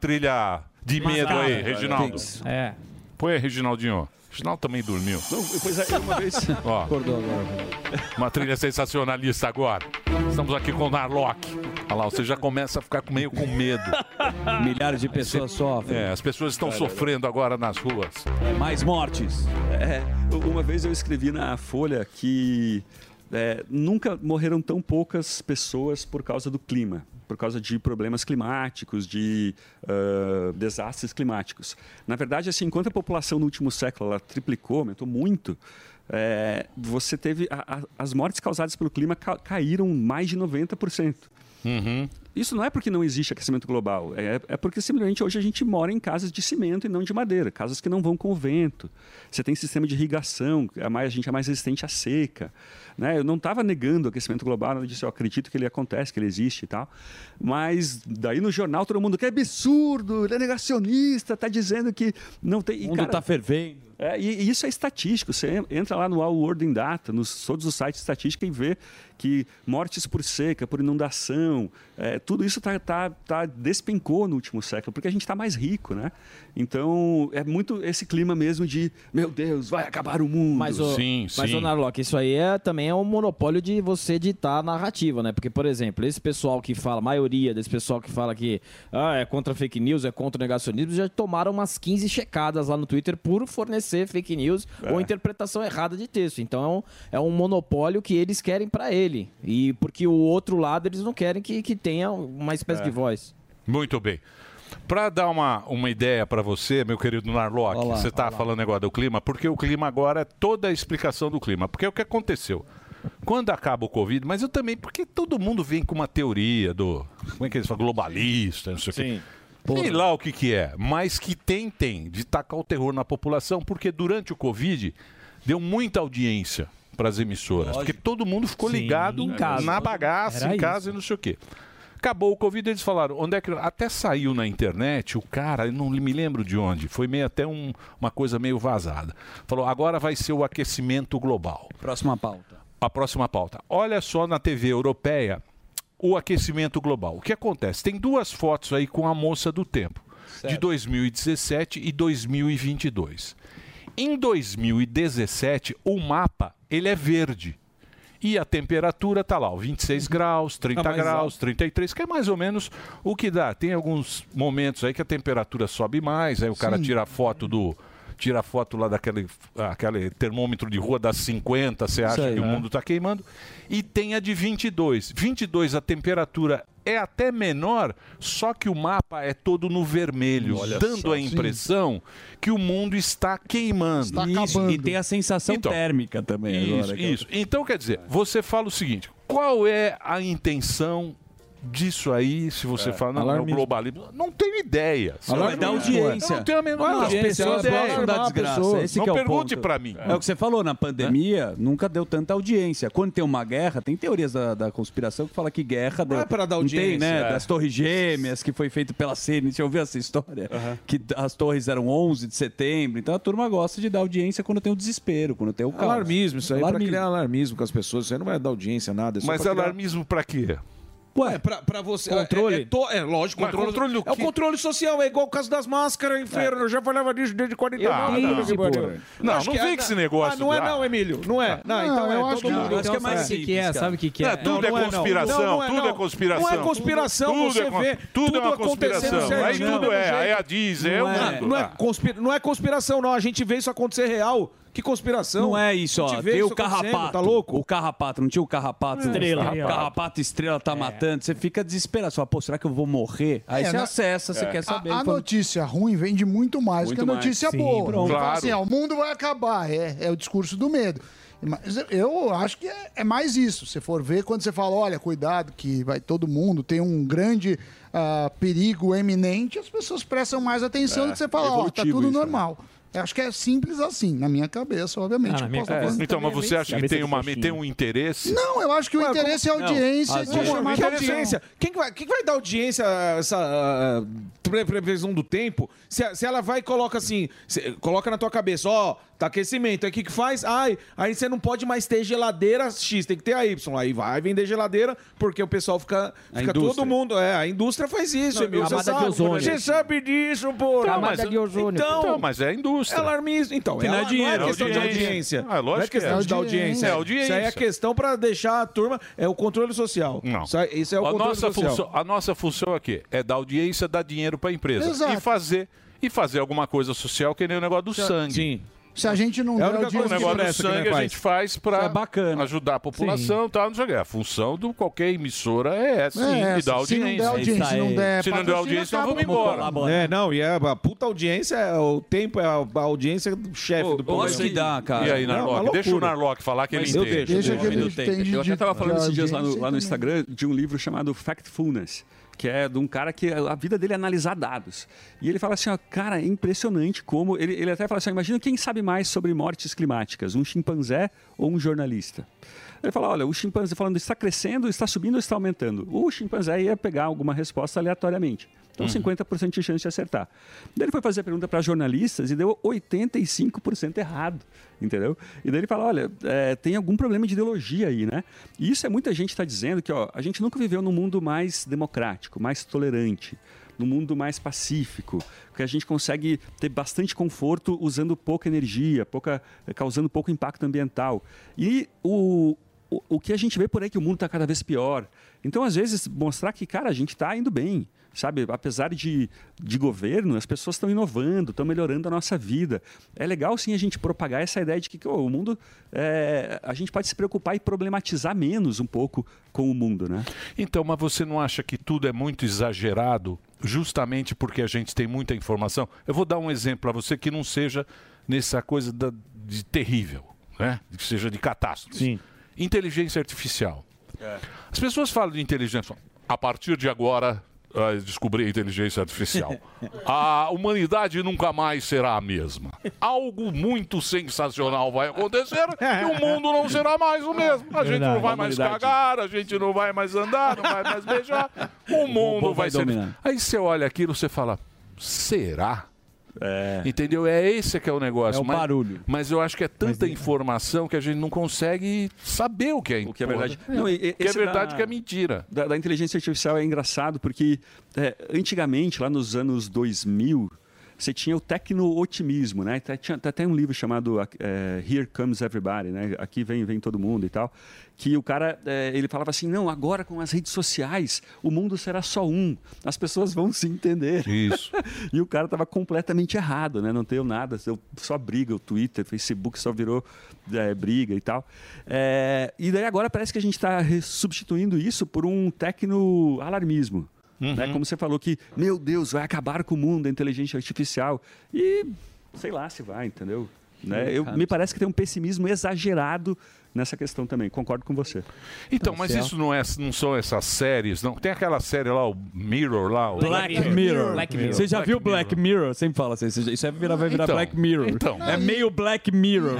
de medo aí, Reginaldo. Põe aí, Reginaldinho. O Reginaldo também dormiu. Pois é, uma vez... Acordou agora. Uma trilha sensacionalista agora. Estamos aqui com o Narlock. Olha lá, você já começa a ficar meio com medo. Milhares de pessoas sofrem. As pessoas estão sofrendo agora nas ruas. Mais mortes. Uma vez eu escrevi na Folha que nunca morreram tão poucas pessoas por causa do clima, por causa de problemas climáticos, de desastres climáticos. Na verdade, assim, enquanto a população no último século ela triplicou, aumentou muito, você teve as mortes causadas pelo clima caíram mais de 90%. Isso não é porque não existe aquecimento global, é porque simplesmente hoje a gente mora em casas de cimento e não de madeira, casas que não vão com o vento. Você tem sistema de irrigação, a gente é mais resistente à seca. Né? Eu não estava negando o aquecimento global, eu disse, eu acredito que ele acontece, que ele existe e tal. Mas daí no jornal todo mundo, que absurdo, ele é negacionista, está dizendo que não tem... O mundo está fervendo. E isso é estatístico, você entra lá no All World in Data, todos os sites de estatística e vê que mortes por seca, por inundação, tudo isso despencou no último século, porque a gente está mais rico, né? Então, é muito esse clima mesmo de, meu Deus, vai acabar o mundo. Mas, Narlock, isso aí também é um monopólio de você ditar a narrativa, né? Porque, por exemplo, esse pessoal que fala, a maioria desse pessoal que fala que é contra fake news, é contra o negacionismo, já tomaram umas 15 checadas lá no Twitter por fornecer fake news ou interpretação errada de texto. Então é um monopólio que eles querem para ele. E porque o outro lado eles não querem que tenha uma espécie de voz. Muito bem. Para dar uma ideia para você, meu querido Narlock, você está falando agora do clima, porque o clima agora é toda a explicação do clima. Porque é o que aconteceu. Quando acaba o Covid, mas eu também, porque todo mundo vem com uma teoria do, como é que eles falam, globalista, não sei o quê. Sei lá o que é, mas que tem de tacar o terror na população, porque durante o Covid deu muita audiência para as emissoras, porque todo mundo ficou ligado na bagaça, em casa e não sei o quê. Acabou o Covid, eles falaram, onde é que... Até saiu na internet, o cara, eu não me lembro de onde, foi meio até uma coisa meio vazada. Falou, agora vai ser o aquecimento global. Próxima pauta. A próxima pauta. Olha só na TV europeia, o aquecimento global. O que acontece? Tem duas fotos aí com a moça do tempo, de 2017 e 2022. Em 2017, o mapa ele é verde. E a temperatura está lá, 26 graus, 30 graus, 33, que é mais ou menos o que dá. Tem alguns momentos aí que a temperatura sobe mais, aí o cara tira a foto lá daquele termômetro de rua das 50, você acha que o mundo está queimando. E tem a de 22. 22 a temperatura é até menor, só que o mapa é todo no vermelho, dando a impressão que o mundo está queimando. Está acabando. E tem a sensação térmica também. Isso. Então, quer dizer, você fala o seguinte, qual é a intenção disso aí, se você fala, não, é o globalismo. Não tenho ideia. Vai dar audiência. Não tenho a menor ideia. As pessoas gostam da desgraça. Esse não que é pergunte o pra mim. É o que você falou, na pandemia, nunca deu tanta audiência. Quando tem uma guerra, tem teorias da conspiração que fala que guerra deu... Não é pra dar audiência. Tem, né? Das Torres Gêmeas, que foi feito pela CNN. Você ouviu essa história? Que as torres eram 11 de setembro. Então a turma gosta de dar audiência quando tem o desespero, quando tem o caos. Alarmismo, isso aí pra criar alarmismo com as pessoas. Isso aí não vai dar audiência, nada. Mas alarmismo pra quê? Ué, pra você. Controle? Lógico, controle do quê? É o controle social, é igual o caso das máscaras, inferno. Eu já falava disso desde 40 anos. Não vem com esse negócio. Não é, não, Emílio. Não é. Não, então eu acho que acho que é mais simples. Sabe o que é? Tudo é conspiração. Tudo é conspiração. Não é conspiração, você vê. Tudo é uma conspiração. Aí tudo é. Aí a Disney é o mundo. Não é conspiração, não. A gente vê isso acontecer real. Que conspiração? Não é isso, ó. Tem o carrapato. Tá louco? O carrapato, não tinha o carrapato? Estrela. O carrapato estrela tá matando. Você fica desesperado. Você fala, pô, será que eu vou morrer? Aí você acessa, você quer saber. A notícia ruim vende muito mais do que a notícia boa. Claro. Fala assim, o mundo vai acabar. É o discurso do medo. Mas eu acho que é mais isso. Se for ver, quando você fala, olha, cuidado que vai todo mundo, tem um grande perigo eminente, as pessoas prestam mais atenção do que você fala, ó, tá tudo normal. Eu acho que é simples assim, na minha cabeça, obviamente. Então, mas você acha que tem um interesse? Não, eu acho que o interesse é a audiência de chamar de audiência. Quem vai dar audiência a essa previsão do tempo? Se ela vai e coloca assim, coloca na tua cabeça, ó, tá aquecimento, aí o que faz? Aí você não pode mais ter geladeira X, tem que ter a Y. Aí vai vender geladeira, porque o pessoal fica todo mundo... a indústria faz isso, Emílio. Você sabe disso, pô. Camada de ozônio. Então, mas é a indústria. É alarmismo. Então, não é dinheiro, não é questão de audiência. Lógico, não é questão de audiência. É audiência. Isso aí é questão para deixar a turma... É o controle social. Não. Isso é o controle social. A nossa função aqui é dar audiência, dar dinheiro para a empresa. Exato. E fazer alguma coisa social, que nem o negócio do sangue. Sim. Se a gente não der audiência... O negócio do sangue a gente faz para ajudar a população e tal, não sei o que. A função de qualquer emissora é essa, sim, e dar audiência. Se não der audiência, nós vamos embora. E a puta audiência, o tempo é a audiência do chefe do programa. que dá, cara. E aí, Narlock? Deixa o Narlock falar que ele entende. Eu até estava falando esses dias lá no Instagram de um livro chamado Factfulness, que é de um cara que a vida dele é analisar dados. E ele fala assim, ó, cara, é impressionante como... Ele até fala assim, imagina quem sabe mais sobre mortes climáticas, um chimpanzé ou um jornalista. Ele fala, olha, o chimpanzé falando está crescendo, está subindo ou está aumentando? O chimpanzé ia pegar alguma resposta aleatoriamente. Então, 50% de chance de acertar. Daí ele foi fazer a pergunta para jornalistas e deu 85% errado, entendeu? E daí ele fala, olha, tem algum problema de ideologia aí, né? E isso muita gente está dizendo que, ó, a gente nunca viveu num mundo mais democrático, mais tolerante, num mundo mais pacífico, que a gente consegue ter bastante conforto usando pouca energia, causando pouco impacto ambiental. E o que a gente vê por aí, que o mundo está cada vez pior. Então, às vezes, mostrar que, cara, a gente está indo bem. Sabe, apesar de governo, as pessoas estão inovando, estão melhorando a nossa vida. É legal, sim, a gente propagar essa ideia de que o mundo... a gente pode se preocupar e problematizar menos um pouco com o mundo, né? Então, mas você não acha que tudo é muito exagerado justamente porque a gente tem muita informação? Eu vou dar um exemplo para você que não seja nessa coisa de terrível, né? Que seja de catástrofe. Sim. Inteligência artificial. As pessoas falam de inteligência... A partir de agora... descobrir a inteligência artificial. A humanidade nunca mais será a mesma. Algo muito sensacional vai acontecer e o mundo não será mais o mesmo. A gente não vai mais cagar, a gente não vai mais andar, não vai mais beijar. O mundo vai ser... Aí você olha aquilo e você fala, será? Entendeu? Esse que é o negócio. É o barulho. Mas eu acho que é tanta informação que a gente não consegue saber o que é verdade. Não, o que é verdade, que é mentira. Da inteligência artificial é engraçado porque antigamente, lá nos anos 2000, você tinha o tecno-otimismo, né? Tinha até um livro chamado Here Comes Everybody, né? Aqui vem todo mundo e tal. Que o cara, ele falava assim, não, agora com as redes sociais, o mundo será só um. As pessoas vão se entender. Isso. E o cara estava completamente errado, né? Não deu nada, só briga, o Twitter, Facebook só virou briga e tal. E daí agora parece que a gente está substituindo isso por um tecno-alarmismo. Né? Como você falou que, meu Deus, vai acabar com o mundo da inteligência artificial. E sei lá se vai, entendeu? Né? Me parece que tem um pessimismo exagerado nessa questão também. Concordo com você. Então, mas isso não são essas séries, não? Tem aquela série lá, o Mirror lá. Black Mirror. Você já viu Black Mirror? Sempre fala assim, isso vai virar Black Mirror. Então. É meio Black Mirror.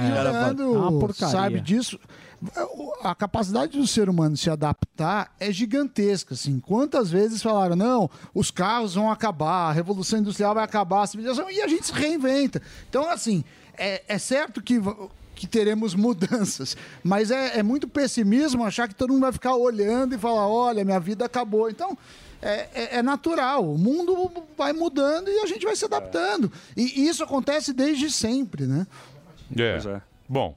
Sabe disso? A capacidade do ser humano de se adaptar é gigantesca, assim. Quantas vezes falaram, não, os carros vão acabar, a revolução industrial vai acabar, a civilização, e a gente se reinventa. Então, assim, é certo que teremos mudanças, mas é muito pessimismo achar que todo mundo vai ficar olhando e falar, olha, minha vida acabou. Então, é natural, o mundo vai mudando e a gente vai se adaptando. E isso acontece desde sempre, né? Bom.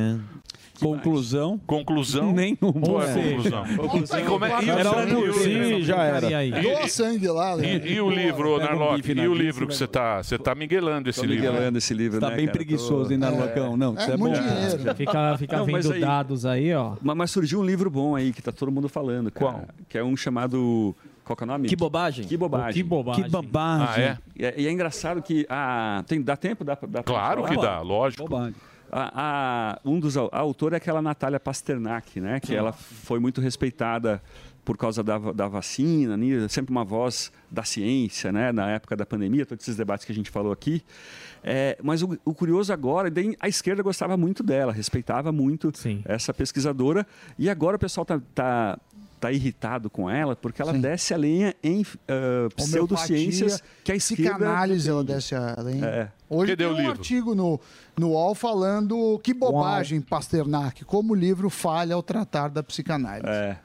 Conclusão? Nenhuma. Qual é a conclusão? Já era. Doa sangue lá. E o livro, Narlock? E o livro que você tá miguelando esse livro? Miguelando esse livro, tá bem preguiçoso, hein, Narlocão? Não, isso é bom. Fica vendo dados aí, ó. Mas surgiu um livro bom aí, que tá todo mundo falando, cara. Qual? Que é um chamado... Qual que é o nome? Que bobagem. Que bobagem. Que bobagem. Que bobagem. E é engraçado que... dá tempo? Claro que dá, lógico. Bobagem. A autora é aquela Natália Pasternak, né? Que ela foi muito respeitada por causa da vacina, né? Sempre uma voz da ciência, né? Na época da pandemia, todos esses debates que a gente falou aqui. Mas o curioso agora, a esquerda gostava muito dela, respeitava muito essa pesquisadora, e agora o pessoal tá irritado com ela porque ela desce a lenha em pseudociências que a esquerda... Psicanálise ela desce a lenha. Hoje Cadê tem um artigo no UOL falando que bobagem, Pasternak, como o livro falha ao tratar da psicanálise.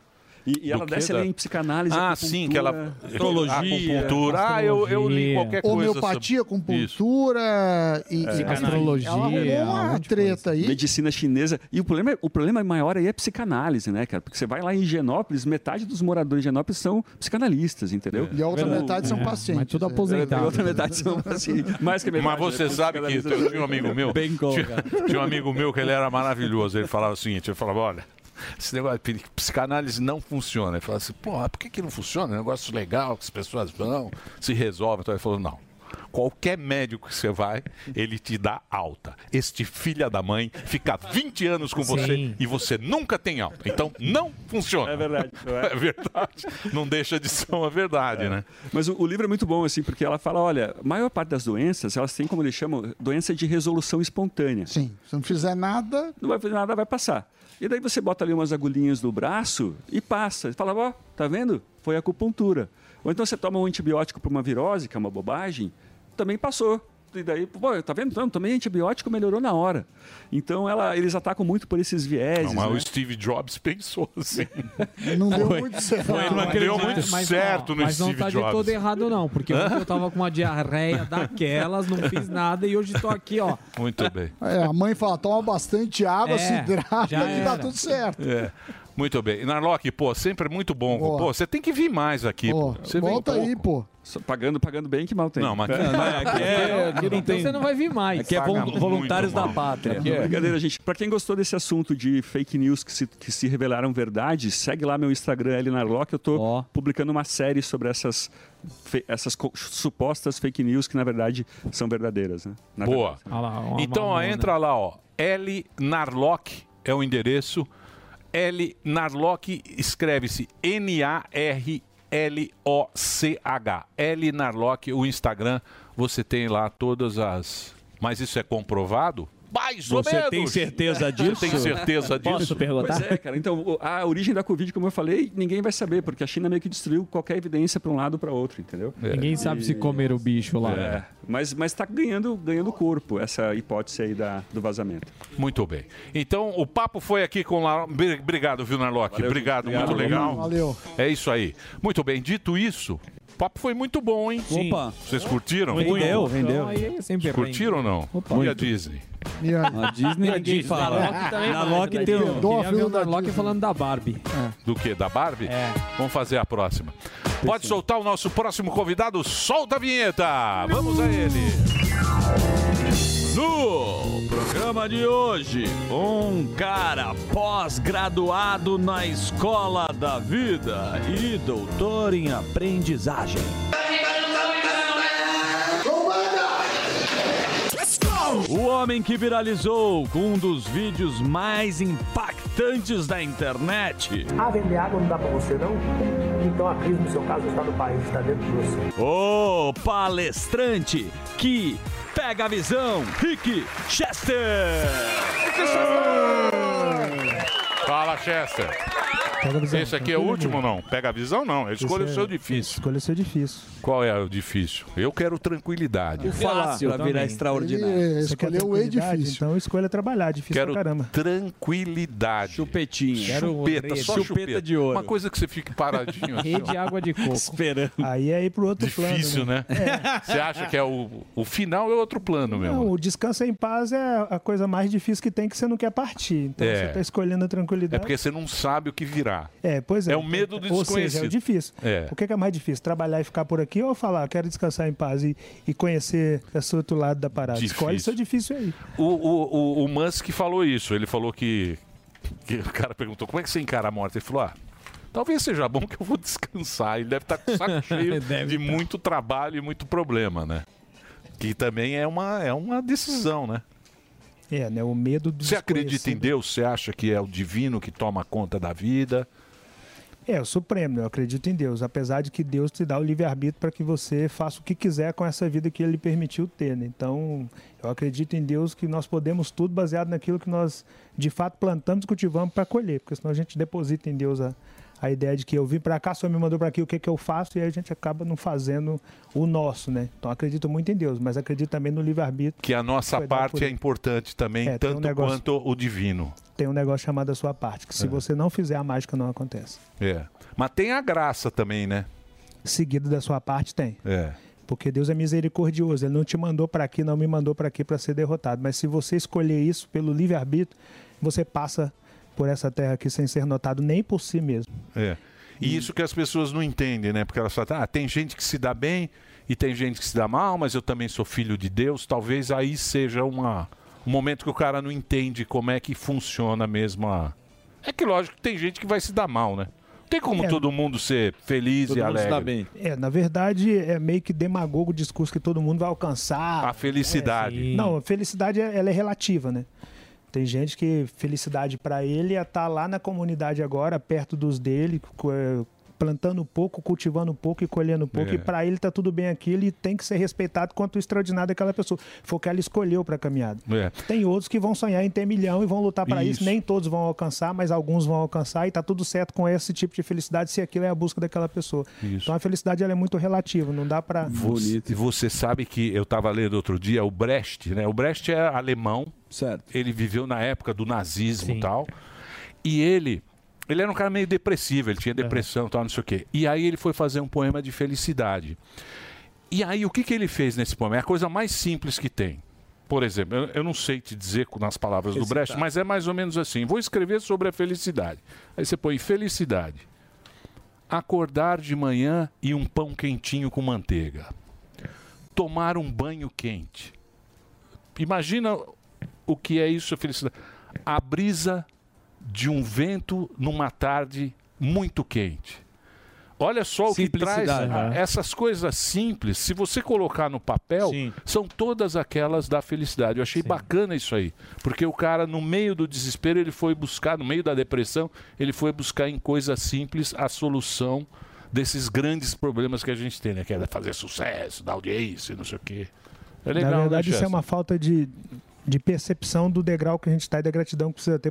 E ela desce ali em psicanálise, sim, que ela... astrologia. Acupuntura. Eu li qualquer coisa. Homeopatia, acupuntura e Astrologia. Ela arrumou uma treta aí. Medicina chinesa. E o problema maior aí é psicanálise, né, cara? Porque você vai lá em Higienópolis, metade dos moradores de Higienópolis são psicanalistas, entendeu? E a outra metade são pacientes. Mas tudo aposentado. A outra metade são pacientes. Mais que metade. Mas você sabe que eu tinha um amigo meu. Tinha um amigo meu que ele era maravilhoso. Ele falava o seguinte: ele falava, olha, esse negócio de psicanálise não funciona. Ele falava assim, porra, por que não funciona? É um negócio legal, que as pessoas vão, se resolvem. Então ele falou, não. Qualquer médico que você vai, ele te dá alta. Este filho da mãe fica 20 anos com você e você nunca tem alta. Então não funciona. É verdade. É verdade. Não deixa de ser uma verdade, né? Mas o livro é muito bom, assim, porque ela fala, olha, a maior parte das doenças, elas têm, como eles chamam, doença de resolução espontânea. Sim. Se não fizer nada... Não vai fazer nada, vai passar. E daí você bota ali umas agulhinhas no braço e passa. E fala, ó, tá vendo? Foi acupuntura. Ou então você toma um antibiótico para uma virose, que é uma bobagem, também passou. E daí, pô, tá vendo? Não, também antibiótico melhorou na hora. Então eles atacam muito por esses vieses. Não, mas né? o Steve Jobs pensou assim. Não deu muito certo. Não deu muito certo no mas Steve não tá Jobs. de todo errado, não. Porque ontem eu tava com uma diarreia daquelas, não fiz nada e hoje tô aqui, ó. Muito bem. A mãe fala, toma bastante água, se hidrata já e dá era. tudo certo. Muito bem. Narlock, pô, sempre muito bom. Boa. Pô, você tem que vir mais aqui. Pô. Você vem Volta aí, pô. Pagando bem, que mal tem. Não, mas aqui não tem. Então você não vai vir mais. Aqui é voluntários da pátria. Brincadeira, gente. Para quem gostou desse assunto de fake news que se revelaram verdade, segue lá meu Instagram, Narlock. Eu tô publicando uma série sobre essas supostas fake news que, na verdade, são verdadeiras. Né? Boa. Então, ó, entra lá, ó. L Narlock é o endereço. L Narlock escreve-se Narloch. L Narlock, o Instagram, você tem lá todas as... Mas isso é comprovado? Mais ou menos. Você tem certeza disso? Você tem certeza disso? Posso perguntar? Pois é, cara. Então, a origem da Covid, como eu falei, ninguém vai saber, porque a China meio que destruiu qualquer evidência para um lado ou para outro, entendeu? Ninguém sabe se comer o bicho lá. Mas está ganhando corpo essa hipótese aí do vazamento. Muito bem. Então, o papo foi aqui com o Obrigado, viu, Narlock? Valeu, obrigado, muito legal. Valeu. É isso aí. Muito bem. Dito isso, o papo foi muito bom, hein? Sim. Opa. Vocês curtiram? Rendeu. Então, aí sempre Curtiram ou não? E a Disney? A Disney ninguém fala. Narlock tem um... Queria ver o Narlock falando da Barbie. Do que? Da Barbie? É. Vamos fazer a próxima. Pode soltar o nosso próximo convidado. Solta a vinheta. Vamos a ele. No programa de hoje, um cara pós-graduado na Escola da Vida e doutor em aprendizagem. O homem que viralizou com um dos vídeos mais impactantes da internet. Vender água não dá pra você, não? Então a crise, no seu caso, está no país, está dentro de você. O palestrante que pega a visão, Rick Chester. Fala, Chester. Esse aqui é o último ou não? Pega a visão, não. Escolha o seu difícil. Escolha o seu difícil. Qual é o difícil? Eu quero tranquilidade. O fácil para virar extraordinário. Escolheu o difícil. Então escolha trabalhar, difícil quero pra caramba. Tranquilidade. Chupetinho. Chupeta, só chupeta de ouro. Uma coisa que você fique paradinho. Rede de água de coco. Esperando. Aí é ir pro outro difícil, plano. Difícil, né? Você acha que é o final é outro plano mesmo? Não, o descanso em paz é a coisa mais difícil que tem, que você não quer partir. Então você tá escolhendo a tranquilidade. É porque você não sabe o que virá. Pois é. É o medo do Ou desconhecido. seja, é o difícil. O que é mais difícil? Trabalhar e ficar por aqui ou falar, quero descansar em paz e conhecer esse outro lado da parada? Difícil. Escolhe o seu difícil aí. O Musk falou isso. Ele falou que o cara perguntou, como é que você encara a morte? Ele falou, talvez seja bom que eu vou descansar. Ele deve estar com o saco cheio de muito trabalho e muito problema, né? Que também é uma decisão, né? Né? O medo do Você acredita em Deus? Você acha que é o divino que toma conta da vida? É o Supremo, eu acredito em Deus, apesar de que Deus te dá o livre-arbítrio para que você faça o que quiser com essa vida que Ele permitiu ter, né? Então, eu acredito em Deus que nós podemos tudo baseado naquilo que nós, de fato, plantamos e cultivamos para colher, porque senão a gente deposita em Deus a ideia de que eu vim para cá, o Senhor me mandou para aqui, o que que eu faço? E aí a gente acaba não fazendo o nosso, né? Então acredito muito em Deus, mas acredito também no livre-arbítrio. Que a nossa parte é importante também, tanto quanto o divino. Tem um negócio chamado a sua parte, que se você não fizer, a mágica não acontece. Mas tem a graça também, né? Seguido da sua parte, tem. Porque Deus é misericordioso. Ele não te mandou para aqui, não me mandou para aqui para ser derrotado. Mas se você escolher isso pelo livre-arbítrio, você passa por essa terra aqui sem ser notado nem por si mesmo. E isso que as pessoas não entendem, né? Porque elas falam, tem gente que se dá bem e tem gente que se dá mal, mas eu também sou filho de Deus. Talvez aí seja um momento que o cara não entende como é que funciona mesmo É que lógico que tem gente que vai se dar mal, né? Não tem como todo mundo ser feliz e alegre. Se dá bem. Na verdade, é meio que demagogo o discurso que todo mundo vai alcançar. A felicidade. Não, a felicidade ela é relativa, né? Tem gente que felicidade para ele é estar lá na comunidade agora, perto dos dele, plantando pouco, cultivando pouco e colhendo pouco. E para ele tá tudo bem aquilo e tem que ser respeitado quanto o extraordinário daquela pessoa. Foi o que ela escolheu para a caminhada. Tem outros que vão sonhar em ter milhão e vão lutar para isso. Nem todos vão alcançar, mas alguns vão alcançar e tá tudo certo com esse tipo de felicidade se aquilo é a busca daquela pessoa. Então a felicidade ela é muito relativa, não dá para... E você sabe que eu estava lendo outro dia o Brecht, né? O Brecht é alemão. Certo. Ele viveu na época do nazismo e tal. E ele era um cara meio depressivo, ele tinha depressão e tal, não sei o quê. E aí ele foi fazer um poema de felicidade. E aí o que ele fez nesse poema? É a coisa mais simples que tem. Por exemplo, eu não sei te dizer nas palavras do Brecht, mas é mais ou menos assim. Vou escrever sobre a felicidade. Aí você põe felicidade. Acordar de manhã e um pão quentinho com manteiga. Tomar um banho quente. Imagina o que é isso, a felicidade. A brisa de um vento numa tarde muito quente. Olha só o que traz essas coisas simples. Se você colocar no papel, são todas aquelas da felicidade. Eu achei bacana isso aí. Porque o cara, no meio do desespero, ele foi buscar, no meio da depressão, ele foi buscar em coisas simples a solução desses grandes problemas que a gente tem, né? Que é fazer sucesso, dar audiência, não sei o quê. É legal, na verdade, né, isso é uma falta de percepção do degrau que a gente está e da gratidão que precisa ter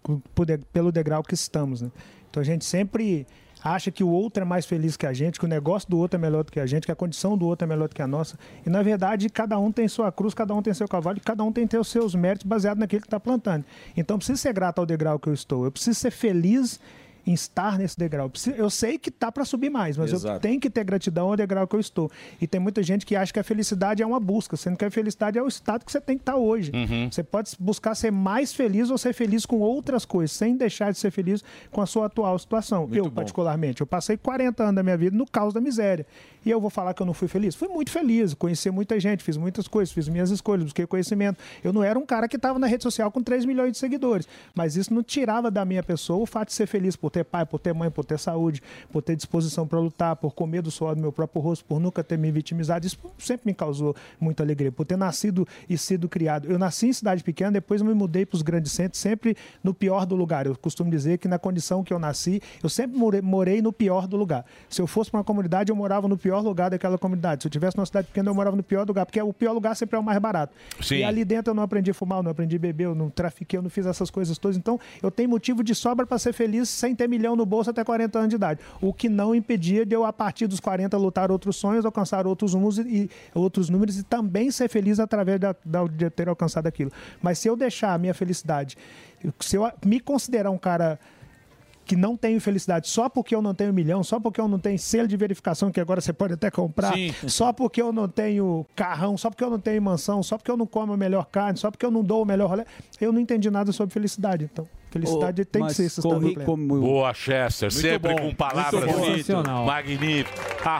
pelo degrau que estamos, né? Então a gente sempre acha que o outro é mais feliz que a gente, que o negócio do outro é melhor do que a gente, que a condição do outro é melhor do que a nossa. E na verdade, cada um tem sua cruz, cada um tem seu cavalo, e cada um tem os seus méritos baseado naquilo que está plantando. Então eu preciso ser grato ao degrau que eu estou, eu preciso ser feliz em estar nesse degrau. Eu sei que tá para subir mais, mas eu tenho que ter gratidão ao degrau que eu estou. E tem muita gente que acha que a felicidade é uma busca, sendo que a felicidade é o estado que você tem que estar hoje. Você pode buscar ser mais feliz ou ser feliz com outras coisas, sem deixar de ser feliz com a sua atual situação. Particularmente, eu passei 40 anos da minha vida no caos da miséria. E eu vou falar que eu não fui feliz? Fui muito feliz, conheci muita gente, fiz muitas coisas, fiz minhas escolhas, busquei conhecimento. Eu não era um cara que estava na rede social com 3 milhões de seguidores, mas isso não tirava da minha pessoa o fato de ser feliz por ter pai, por ter mãe, por ter saúde, por ter disposição para lutar, por comer do suor do meu próprio rosto, por nunca ter me vitimizado. Isso sempre me causou muita alegria, por ter nascido e sido criado. Eu nasci em cidade pequena, depois eu me mudei para os grandes centros, sempre no pior do lugar. Eu costumo dizer que na condição que eu nasci, eu sempre morei no pior do lugar. Se eu fosse para uma comunidade, eu morava no pior lugar daquela comunidade. Se eu tivesse numa cidade pequena, eu morava no pior lugar, porque o pior lugar sempre é o mais barato. E ali dentro eu não aprendi a fumar, eu não aprendi a beber, eu não trafiquei, eu não fiz essas coisas todas. Então, eu tenho motivo de sobra para ser feliz sem ter milhão no bolso até 40 anos de idade. O que não impedia de eu, a partir dos 40, lutar outros sonhos, alcançar outros números e também ser feliz através de ter alcançado aquilo. Mas se eu deixar a minha felicidade, se eu me considerar um cara que não tenho felicidade só porque eu não tenho milhão, só porque eu não tenho selo de verificação, que agora você pode até comprar, só porque eu não tenho carrão, só porque eu não tenho mansão, só porque eu não como a melhor carne, só porque eu não dou o melhor rolê, eu não entendi nada sobre felicidade. Então, felicidade tem que ser esse estado pleno. Boa, Chester. Muito sempre bom. com palavras magníficas.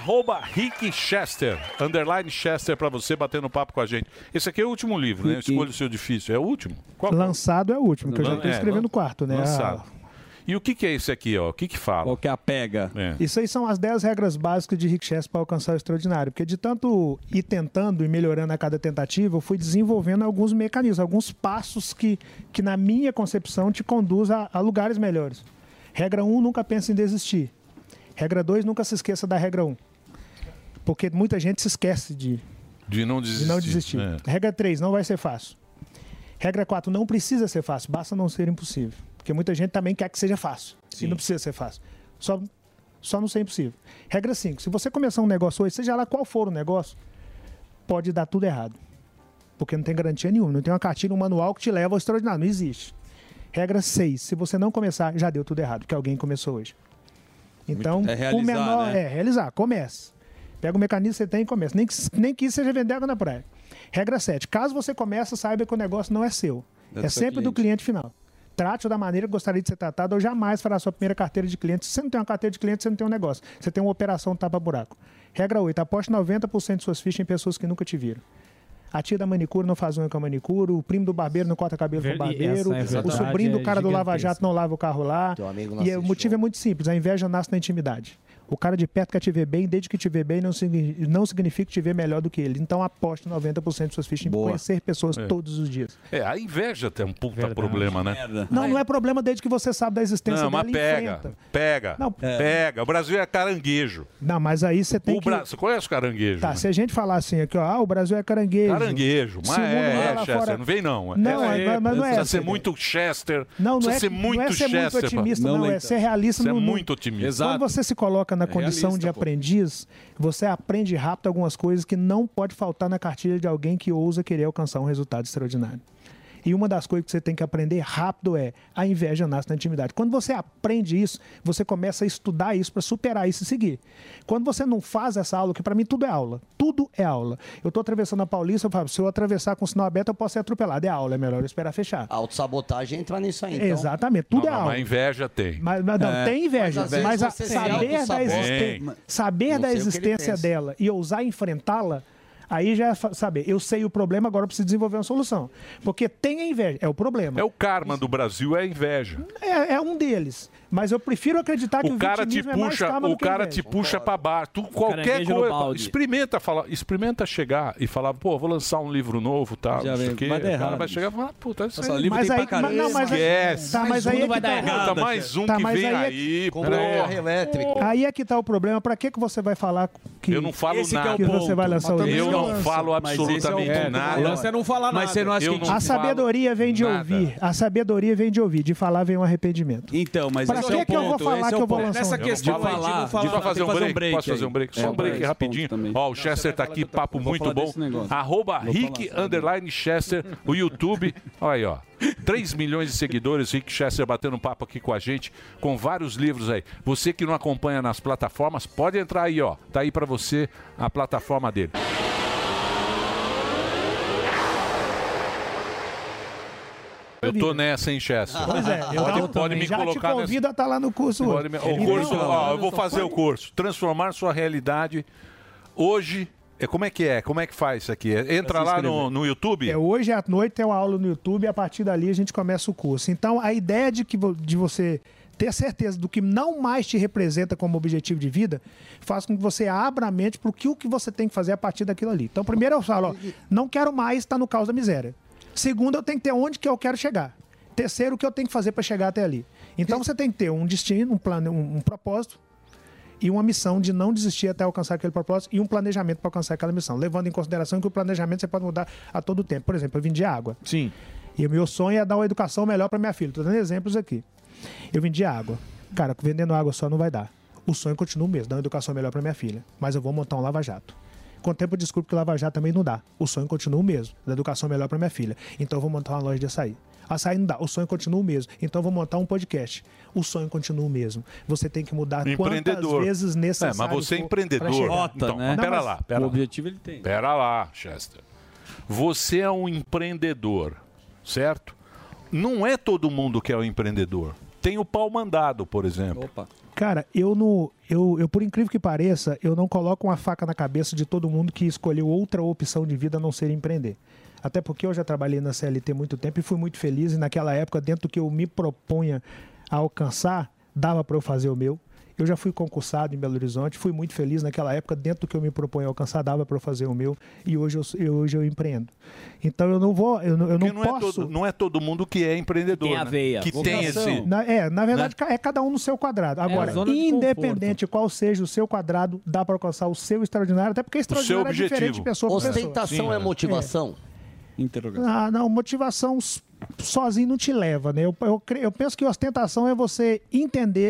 @Rick Chester, _ Chester, pra você bater no papo com a gente. Esse aqui é o último livro, né? Escolha o seu difícil. É o último? Lançado é o último, que eu já estou escrevendo o quarto, né? Lançado. E o que é esse aqui, ó? O que fala? Qual que é a pega? Isso aí são as 10 regras básicas de Rick Chester para alcançar o extraordinário. Porque de tanto ir tentando e melhorando a cada tentativa, eu fui desenvolvendo alguns mecanismos, alguns passos que na minha concepção, te conduz a lugares melhores. Regra 1, nunca pense em desistir. Regra 2, nunca se esqueça da regra 1. Porque muita gente se esquece de não desistir. Regra 3, não vai ser fácil. Regra 4, não precisa ser fácil, basta não ser impossível. Porque muita gente também quer que seja fácil. E não precisa ser fácil. Só não ser impossível. Regra 5. Se você começar um negócio hoje, seja lá qual for o negócio, pode dar tudo errado. Porque não tem garantia nenhuma. Não tem uma cartilha, um manual que te leva ao extraordinário. Não existe. Regra 6. Se você não começar, já deu tudo errado, porque alguém começou hoje. Então, o menor é realizar. Comece. Pega o mecanismo que você tem e começa. Nem que isso seja vender água na praia. Regra 7. Caso você comece, saiba que o negócio não é seu. É sempre do cliente final. Trate-o da maneira que gostaria de ser tratado ou jamais fará a sua primeira carteira de cliente. Se você não tem uma carteira de cliente, você não tem um negócio. Você tem uma operação tapa-buraco. Regra 8. Aposte 90% de suas fichas em pessoas que nunca te viram. A tia da manicure não faz unha com a manicure, o primo do barbeiro não corta cabelo com o barbeiro, o sobrinho do cara do Lava Jato não lava o carro lá. E o motivo é muito simples, a inveja nasce na intimidade. O cara de perto quer te ver bem, desde que te vê bem não significa te ver melhor do que ele. Então aposte 90% de suas fichas em conhecer pessoas todos os dias. A inveja tem um puta problema, né? Não é problema desde que você sabe da existência dela. Não, mas pega. O Brasil é caranguejo. Não, mas aí você tem que... Você conhece o caranguejo? Tá, se a gente falar assim aqui, ó, o Brasil é caranguejo. Caranguejo, mas Chester, fora... não vem não. Não, mas não é. Precisa ser muito Chester. Não é ser muito ser muito otimista, não. É ser realista. Você é muito otimista. Quando você se coloca na condição de aprendiz, você aprende rápido algumas coisas que não pode faltar na cartilha de alguém que ousa querer alcançar um resultado extraordinário. E uma das coisas que você tem que aprender rápido é a inveja nasce na intimidade. Quando você aprende isso, você começa a estudar isso para superar isso e seguir. Quando você não faz essa aula, que para mim tudo é aula. Tudo é aula. Eu estou atravessando a Paulista, eu falo, se eu atravessar com o sinal aberto, eu posso ser atropelado. É aula, é melhor eu esperar fechar. A autossabotagem entra nisso aí, então. Exatamente, tudo é aula. Mas inveja tem. Mas não, tem inveja. Mas saber da existência dela e ousar enfrentá-la, aí já saber, eu sei o problema, agora eu preciso desenvolver uma solução. Porque tem a inveja, é o problema. É o karma do Brasil, é a inveja. É um deles. Mas eu prefiro acreditar que o cara te puxa, o cara te puxa para baixo. Qualquer coisa. Experimenta chegar e falar, pô, vou lançar um livro novo, tá? Não sei o quê. O cara vai chegar e falar, puta, isso aí. Mas aí, esquece. Tá, mas aí vai dar errado. Mais um que vem aí, pô. Aí é que tá o problema. Pra que você vai falar que eu não falo nada. Que você vai lançar o livro? Eu não falo absolutamente nada. O lance é não falar nada. Mas você não acha que a sabedoria vem de ouvir. A sabedoria vem de ouvir. De falar vem um arrependimento. Então, mas pra que eu vou falar que eu vou lançar nessa questão de fazer um break? Posso fazer um break? Só um break rapidinho. Ó, o Chester tá aqui, papo muito bom. @Rick_Chester, o YouTube. Olha aí, ó. 3 milhões de seguidores, Rick Chester batendo um papo aqui com a gente, com vários livros aí. Você que não acompanha nas plataformas, pode entrar aí, ó. Tá aí pra você a plataforma dele. Eu tô nessa, hein, Chester? Pois é, pode me já colocar te convido a estar lá no curso hoje. O curso, ó, eu vou fazer o curso. Transformar sua realidade hoje. Como é que é? Como é que faz isso aqui? Entra lá no YouTube? Hoje à noite tem uma aula no YouTube e a partir dali a gente começa o curso. Então, a ideia de você ter certeza do que não mais te representa como objetivo de vida faz com que você abra a mente para o que você tem que fazer a partir daquilo ali. Então, primeiro eu falo, ó, não quero mais estar no caos da miséria. Segundo, eu tenho que ter onde que eu quero chegar. Terceiro, o que eu tenho que fazer para chegar até ali. Então, você tem que ter um destino, um plano, um propósito e uma missão de não desistir até alcançar aquele propósito e um planejamento para alcançar aquela missão. Levando em consideração que o planejamento você pode mudar a todo tempo. Por exemplo, eu vendi água. Sim. E o meu sonho é dar uma educação melhor para minha filha. Estou dando exemplos aqui. Eu vendi água. Cara, vendendo água só não vai dar. O sonho continua o mesmo, dar uma educação melhor para minha filha. Mas eu vou montar um lava-jato. Com o tempo eu descubro que o lava-jato também não dá. O sonho continua o mesmo, dar educação melhor para minha filha. Então eu vou montar uma loja de açaí. Açaí não dá, o sonho continua o mesmo. Então eu vou montar um podcast. O sonho continua o mesmo. Você tem que mudar quantas vezes necessário. Mas você é empreendedor. Então, né? Pera lá. O objetivo ele tem. Pera lá, Chester. Você é um empreendedor, certo? Não é todo mundo que é um empreendedor. Tem o pau mandado, por exemplo. Opa. Cara, eu por incrível que pareça, eu não coloco uma faca na cabeça de todo mundo que escolheu outra opção de vida a não ser empreender. Até porque eu já trabalhei na CLT há muito tempo e fui muito feliz. E naquela época, dentro do que eu me proponha a alcançar, dava para eu fazer o meu. Eu já fui concursado em Belo Horizonte, fui muito feliz naquela época, dentro do que eu me proponho a alcançar, dava para eu fazer o meu, e hoje eu empreendo. Então eu não vou, eu não posso... Não é todo mundo que é empreendedor, tem a veia. Que tem esse... Na verdade, é cada um no seu quadrado. Agora, independente de qual seja o seu quadrado, dá para alcançar o seu extraordinário, até porque extraordinário é diferente de pessoa para pessoa. Ostentação é motivação? Interrogação. Não, motivação sozinho não te leva, né? Eu penso que ostentação é você entender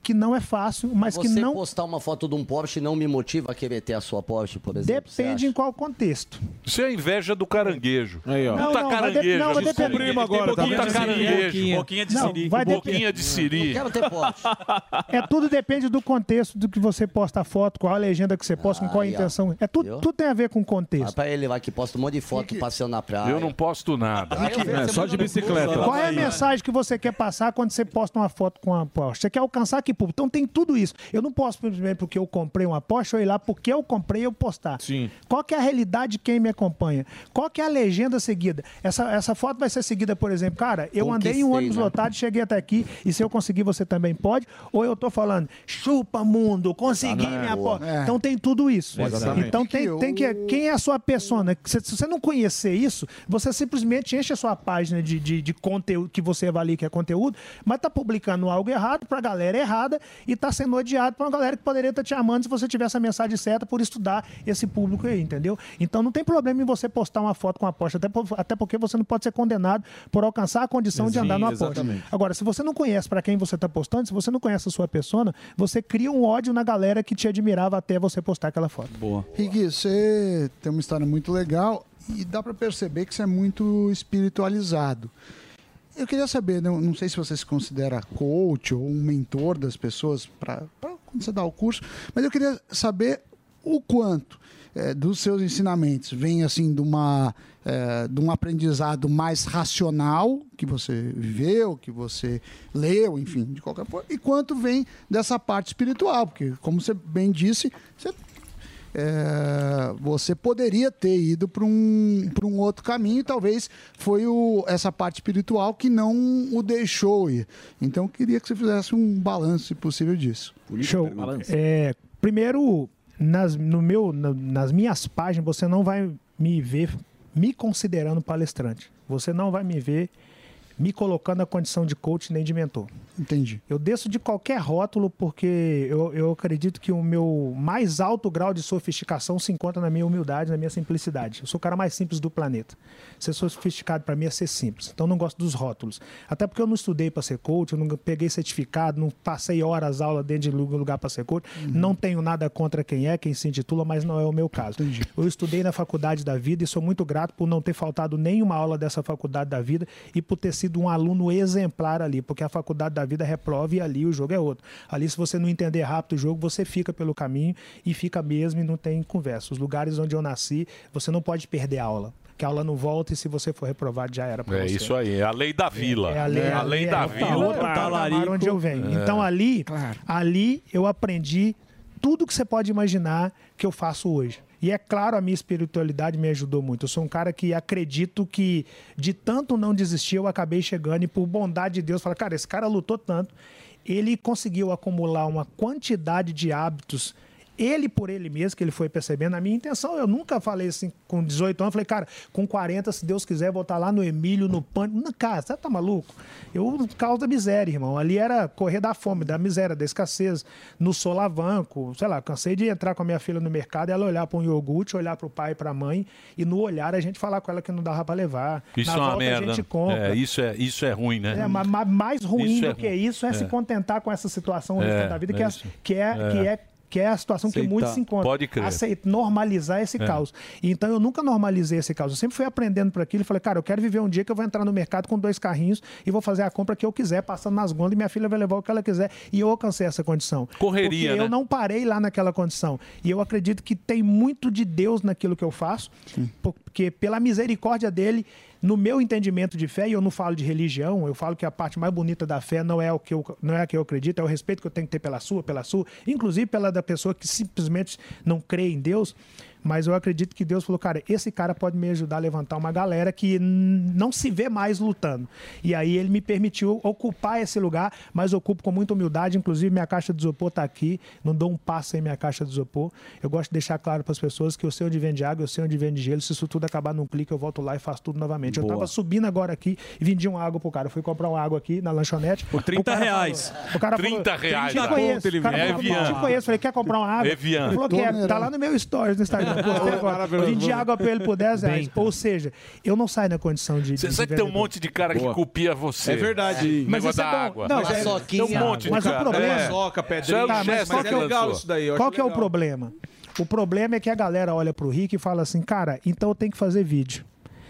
que não é fácil, mas que não... Você postar uma foto de um Porsche não me motiva a querer ter a sua Porsche, por exemplo? Depende em qual contexto. Isso é inveja do caranguejo. Aí, ó. Puta caranguejo. Não, vai depender. Descobrimos agora. Puta caranguejo. Boquinha de Não, siri. vai Boquinha de siri. Quero ter Porsche. Tudo depende do contexto do que você posta a foto, qual a legenda que você posta, com qual a Aí, ó. intenção. Tudo tem a ver com contexto. Pra ele lá que posta um monte de foto passeando na praia. Eu não posto nada. Só de bicicleta. Qual é a mensagem que você quer passar quando você posta uma foto com uma Porsche? Você quer alcançar que público? Então tem tudo isso. Eu não posso simplesmente porque eu comprei uma Porsche, eu ir lá porque eu comprei eu postar. Sim. Qual que é a realidade de quem me acompanha? Qual que é a legenda seguida? Essa foto vai ser seguida, por exemplo, cara, eu andei em um ônibus lotado, cheguei até aqui, e se eu conseguir, você também pode? Ou eu tô falando, chupa mundo, consegui minha Porsche. Então tem tudo isso. Exatamente. Então tem que... Quem é a sua persona? Se você não conhecer isso, você simplesmente enche a sua página de conteúdo que você avalia que é conteúdo, mas tá publicando algo errado pra galera errada e tá sendo odiado pra uma galera que poderia estar te amando se você tivesse a mensagem certa por estudar esse público aí, entendeu? Então não tem problema em você postar uma foto com a Porsche, até porque você não pode ser condenado por alcançar a condição de andar numa Porsche. Agora, se você não conhece pra quem você tá postando, se você não conhece a sua persona, você cria um ódio na galera que te admirava até você postar aquela foto. Boa. Rick, você tem uma história muito legal e dá pra perceber que você é muito espiritualizado. Eu queria saber, não sei se você se considera coach ou um mentor das pessoas para quando você dá o curso, mas eu queria saber o quanto dos seus ensinamentos vem assim de um aprendizado mais racional que você viveu, que você leu, enfim, de qualquer forma, e quanto vem dessa parte espiritual, porque como você bem disse, você poderia ter ido para um outro caminho e talvez foi essa parte espiritual que não o deixou ir. Então, eu queria que você fizesse um balanço, se possível, disso. Show. Primeiro, nas minhas páginas, você não vai me ver me considerando palestrante. Você não vai me ver me colocando na condição de coach nem de mentor. Entendi. Eu desço de qualquer rótulo porque eu acredito que o meu mais alto grau de sofisticação se encontra na minha humildade, na minha simplicidade. Eu sou o cara mais simples do planeta. Ser sofisticado para mim é ser simples. Então eu não gosto dos rótulos. Até porque eu não estudei para ser coach, eu não peguei certificado, não passei horas aula dentro de lugar para ser coach. Não tenho nada contra quem se intitula, mas não é o meu caso. Entendi. Eu estudei na faculdade da vida e sou muito grato por não ter faltado nenhuma aula dessa faculdade da vida e por ter sido um aluno exemplar ali, porque a faculdade da vida reprova e ali o jogo é outro. Ali, se você não entender rápido o jogo, você fica pelo caminho e fica mesmo e não tem conversa. Os lugares onde eu nasci, você não pode perder a aula. Que a aula não volta e se você for reprovado já era pra você. É isso aí, é a lei da vila. É a lei da vila. Outro patamar onde eu venho. Então ali eu aprendi tudo que você pode imaginar que eu faço hoje. E é claro, a minha espiritualidade me ajudou muito. Eu sou um cara que acredito que de tanto não desistir, eu acabei chegando e por bondade de Deus, falar, cara, esse cara lutou tanto, ele conseguiu acumular uma quantidade de hábitos, ele por ele mesmo, que ele foi percebendo. A minha intenção, eu nunca falei assim, com 18 anos, falei, cara, com 40, se Deus quiser, vou estar lá no Emílio, no Pânico. Não, cara, você tá maluco? Eu, causa da miséria, irmão. Ali era correr da fome, da miséria, da escassez. No solavanco, sei lá, cansei de entrar com a minha filha no mercado e ela olhar para um iogurte, olhar para o pai e para a mãe, e no olhar a gente falar com ela que não dava para levar. Isso Na é uma volta, merda. A gente compra. Isso é ruim, né? Mas mais ruim Isso do que isso é se contentar com essa situação da vida, isso. que é a situação que muitos se encontram. Pode crer. Normalizar esse caos. Então, eu nunca normalizei esse caos. Eu sempre fui aprendendo por aquilo e falei, cara, eu quero viver um dia que eu vou entrar no mercado com 2 carrinhos e vou fazer a compra que eu quiser, passando nas gôndolas, e minha filha vai levar o que ela quiser. E eu alcancei essa condição. Correria, porque eu não parei lá naquela condição. E eu acredito que tem muito de Deus naquilo que eu faço, porque pela misericórdia dele, no meu entendimento de fé, e eu não falo de religião, eu falo que a parte mais bonita da fé não é a que eu acredito, é o respeito que eu tenho que ter pela sua, inclusive pela da pessoa que simplesmente não crê em Deus. Mas eu acredito que Deus falou, cara, esse cara pode me ajudar a levantar uma galera que não se vê mais lutando. E aí ele me permitiu ocupar esse lugar, mas ocupo com muita humildade. Inclusive, minha caixa de isopor está aqui. Não dou um passo sem minha caixa de isopor. Eu gosto de deixar claro para as pessoas que eu sei onde vende água, eu sei onde vende gelo. Se isso tudo acabar num clique, eu volto lá e faço tudo novamente. Boa. Eu estava subindo agora aqui e vendi uma água pro cara. Eu fui comprar uma água aqui na lanchonete. Por R$30. O cara falou, 30 reais. te conheço. O cara falou, te conheço. Falei, quer comprar uma água? Evian. Ele falou, quer. Tá lá no meu stories no Instagram. Eu vendi água pra ele por 10 reais. Ou seja, eu não saio na condição de. Você sabe que tem um monte de cara que copia você. É verdade. Mas isso da é bom. água. Não, tem um monte de mas cara. o problema. Soca, pedrinha. Tá, mas qual que é legal isso daí. Qual que é o problema? O problema é que a galera olha pro Rick e fala assim, cara, então eu tenho que fazer vídeo.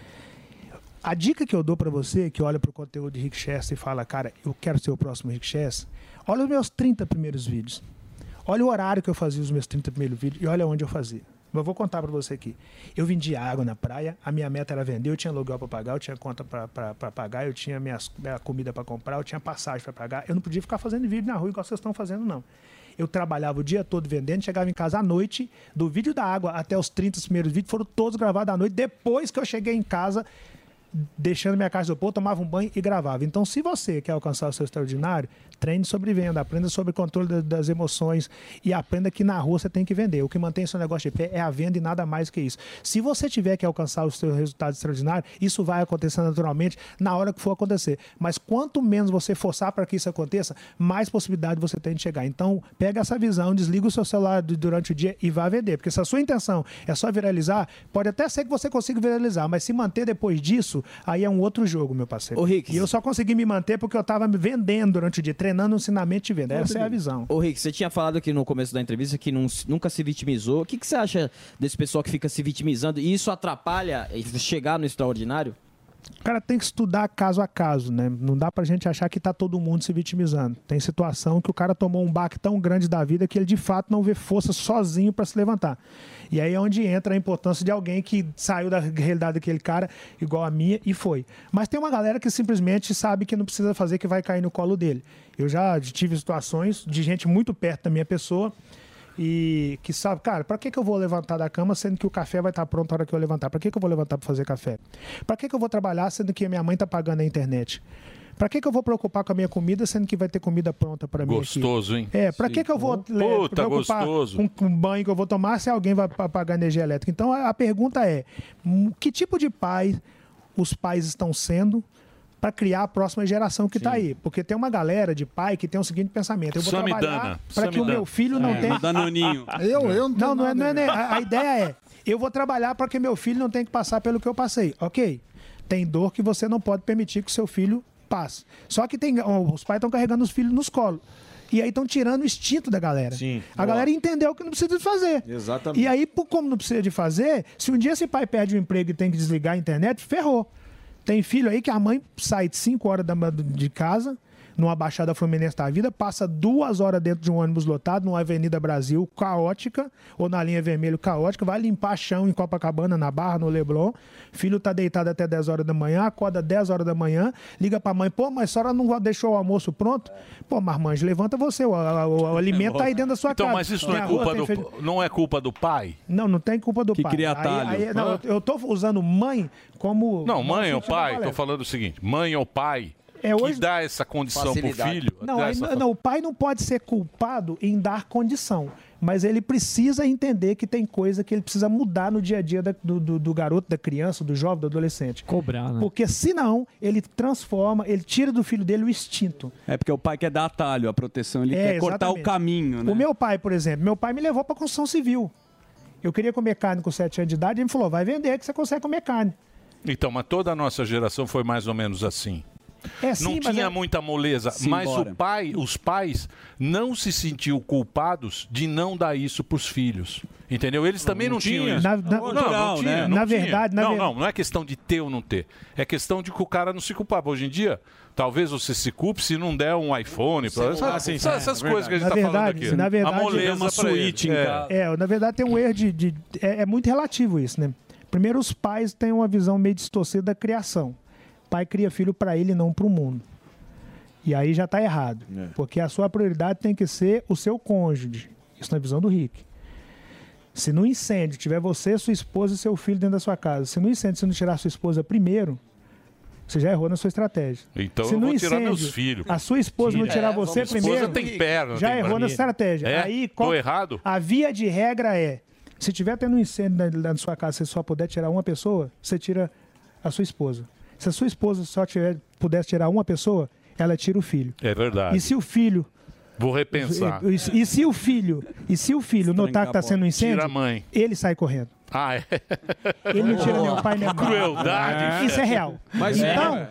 A dica que eu dou pra você, que olha pro conteúdo de Rick Chester e fala, cara, eu quero ser o próximo Rick Chester, olha os meus 30 primeiros vídeos. Olha o horário que eu fazia os meus 30 primeiros vídeos e olha onde eu fazia. Eu vou contar pra você aqui. Eu vendia água na praia, a minha meta era vender, eu tinha aluguel pra pagar, eu tinha conta pra pagar, eu tinha minha comida pra comprar, eu tinha passagem pra pagar. Eu não podia ficar fazendo vídeo na rua igual vocês estão fazendo, não. Eu trabalhava o dia todo vendendo, chegava em casa à noite, do vídeo da água até os 30 primeiros vídeos, foram todos gravados à noite, depois que eu cheguei em casa, deixando minha casa do pô, tomava um banho e gravava. Então, se você quer alcançar o seu extraordinário, treine sobre venda, aprenda sobre controle das emoções e aprenda que na rua você tem que vender. O que mantém seu negócio de pé é a venda e nada mais que isso. Se você tiver que alcançar o seu resultado extraordinário, isso vai acontecer naturalmente na hora que for acontecer. Mas quanto menos você forçar para que isso aconteça, mais possibilidade você tem de chegar. Então, pega essa visão, desliga o seu celular durante o dia e vá vender. Porque se a sua intenção é só viralizar, pode até ser que você consiga viralizar, mas se manter depois disso, aí é um outro jogo, meu parceiro. Ô, Rick, e eu só consegui me manter porque eu estava me vendendo durante o dia, treinando no ensinamento de venda. Essa é a visão. Ô, Rick, você tinha falado aqui no começo da entrevista que nunca se vitimizou. O que você acha desse pessoal que fica se vitimizando e isso atrapalha chegar no extraordinário? Cara, tem que estudar caso a caso, né? Não dá pra gente achar que tá todo mundo se vitimizando. Tem situação que o cara tomou um baque tão grande da vida que ele de fato não vê força sozinho pra se levantar. E aí é onde entra a importância de alguém que saiu da realidade daquele cara, igual a minha, e foi. Mas tem uma galera que simplesmente sabe que não precisa fazer, que vai cair no colo dele. Eu já tive situações de gente muito perto da minha pessoa e que sabe, cara, pra que eu vou levantar da cama sendo que o café vai estar pronto na hora que eu levantar? Pra que eu vou levantar pra fazer café? Pra que eu vou trabalhar sendo que a minha mãe tá pagando a internet? Pra que eu vou preocupar com a minha comida sendo que vai ter comida pronta pra mim Gostoso, aqui? hein? Pra que eu vou preocupar gostoso. com o banho que eu vou tomar se alguém vai pagar energia elétrica? Então a pergunta é, que tipo de pai os pais estão sendo para criar a próxima geração que está aí? Porque tem uma galera de pai que tem o seguinte pensamento: eu vou trabalhar para que o meu filho não tenha... Danoninho. Não é. A ideia é, eu vou trabalhar para que meu filho não tenha que passar pelo que eu passei. Ok, tem dor que você não pode permitir que o seu filho passe. Só que os pais estão carregando os filhos nos colos. E aí estão tirando o instinto da galera. Sim, a galera entendeu que não precisa de fazer. Exatamente. E aí, como não precisa de fazer, se um dia esse pai perde o emprego e tem que desligar a internet, ferrou. Tem filho aí que a mãe sai de 5 horas de casa, numa Baixada Fluminense da vida, passa 2 horas dentro de um ônibus lotado, numa Avenida Brasil caótica, ou na linha vermelha caótica, vai limpar chão em Copacabana, na Barra, no Leblon. Filho tá deitado até 10 horas da manhã, acorda 10 horas da manhã, liga pra mãe, pô, mas a senhora não deixou o almoço pronto? Pô, Marmanjo, levanta você, o alimento tá aí dentro da sua casa. Então, mas isso não é culpa do pai? Não tem culpa do pai. Que cria atalho. Não, eu tô usando mãe como... Não, mãe ou pai, tô falando o seguinte, mãe ou pai... hoje... que dá essa condição pro filho. Não, o pai não pode ser culpado em dar condição, mas ele precisa entender que tem coisa que ele precisa mudar no dia a dia do garoto, da criança, do jovem, do adolescente. Cobrar, né? Porque senão ele transforma, ele tira do filho dele o instinto. É porque o pai quer dar atalho, a proteção, ele quer cortar o caminho, né? O meu pai, por exemplo, me levou pra construção civil. Eu queria comer carne com 7 anos de idade, ele me falou, vai vender que você consegue comer carne. Então, mas toda a nossa geração foi mais ou menos assim. Não tinha muita moleza, mas os pais não se sentiam culpados de não dar isso para os filhos. Entendeu? Eles também não tinham isso. Na verdade... Não é questão de ter ou não ter. É questão de que o cara não se culpava. Hoje em dia, talvez você se culpe se não der um iPhone. Essas coisas que a gente está falando aqui. Na verdade, a moleza uma suíte em casa. Na verdade, tem um erro é muito relativo isso, né? Primeiro, os pais têm uma visão meio distorcida da criação. Pai cria filho para ele, não para o mundo. E aí já está errado. Porque a sua prioridade tem que ser o seu cônjuge. Isso na visão do Rick. Se no incêndio tiver você, sua esposa e seu filho dentro da sua casa, se no incêndio você não tirar sua esposa primeiro, você já errou na sua estratégia. Então se eu no vou incêndio, tirar meus filhos. A sua esposa não tirar você primeiro, tem perna, já errou na estratégia. Aí, tô errado? A via de regra é, se tiver tendo um incêndio na sua casa, você só puder tirar uma pessoa, você tira a sua esposa. Se a sua esposa só pudesse tirar uma pessoa, ela tira o filho. É verdade. E se o filho Vou repensar. E se o filho notar que está sendo um incêndio, Tira a mãe. ele sai correndo. Ah, é? Ele não tira nem o pai nem a mãe. Crueldade. Isso é real. Mas então,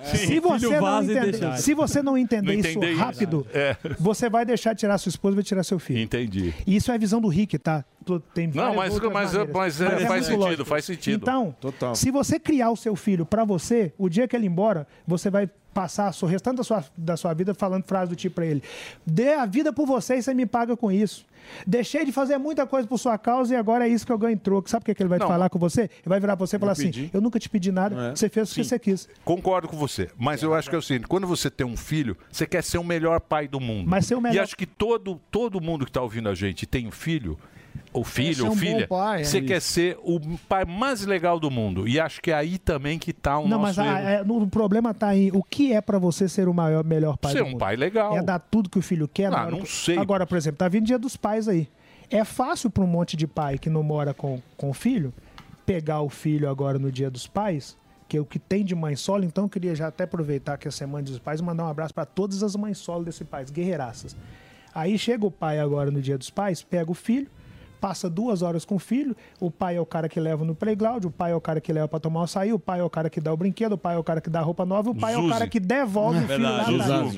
se você não entender isso rápido, você vai deixar de tirar sua esposa e vai tirar seu filho. Entendi. E isso é a visão do Rick, tá? Tem Não, mas faz sentido, lógico. faz sentido. Então, se você criar o seu filho pra você, o dia que ele ir embora, você vai passar o restante da sua vida falando frases do tipo pra ele: dê a vida por você e você me paga com isso. Deixei de fazer muita coisa por sua causa e agora é isso que eu ganho em troco. Sabe o que ele vai falar com você? Ele vai virar pra você e falar assim: eu nunca te pedi nada, você fez o que você quis. Concordo com você, mas eu acho que é o seguinte: quando você tem um filho, você quer ser o melhor pai do mundo. Mas ser o melhor... E acho que todo mundo que está ouvindo a gente tem um filho, ou filho, ou um filha, bom pai, você é quer isso. ser o pai mais legal do mundo. E acho que é aí também que está o Não, nosso erro. o problema tá em o que é pra você ser o melhor pai Ser do um mundo. pai legal. É dar tudo que o filho quer. Não sei. Agora, por exemplo, tá vindo Dia dos Pais aí. É fácil para um monte de pai que não mora com o filho pegar o filho agora no Dia dos Pais, que é o que tem de mãe solo. Então eu queria já até aproveitar que é a Semana dos Pais e mandar um abraço para todas as mães solo desse país, guerreiraças. Aí chega o pai agora no Dia dos Pais, pega o filho, passa 2 horas com o filho, o pai é o cara que leva no playground, o pai é o cara que leva para tomar o açaí, o pai é o cara que dá o brinquedo, o pai é o cara que dá a roupa nova, o pai é o cara que devolve o filho lá.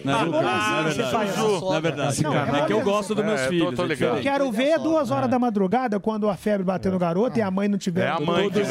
Não é verdade. É que eu gosto dos meus filhos. Eu quero ver 2 horas da madrugada, quando a febre bater no garoto e a mãe não tiver... É a mãe que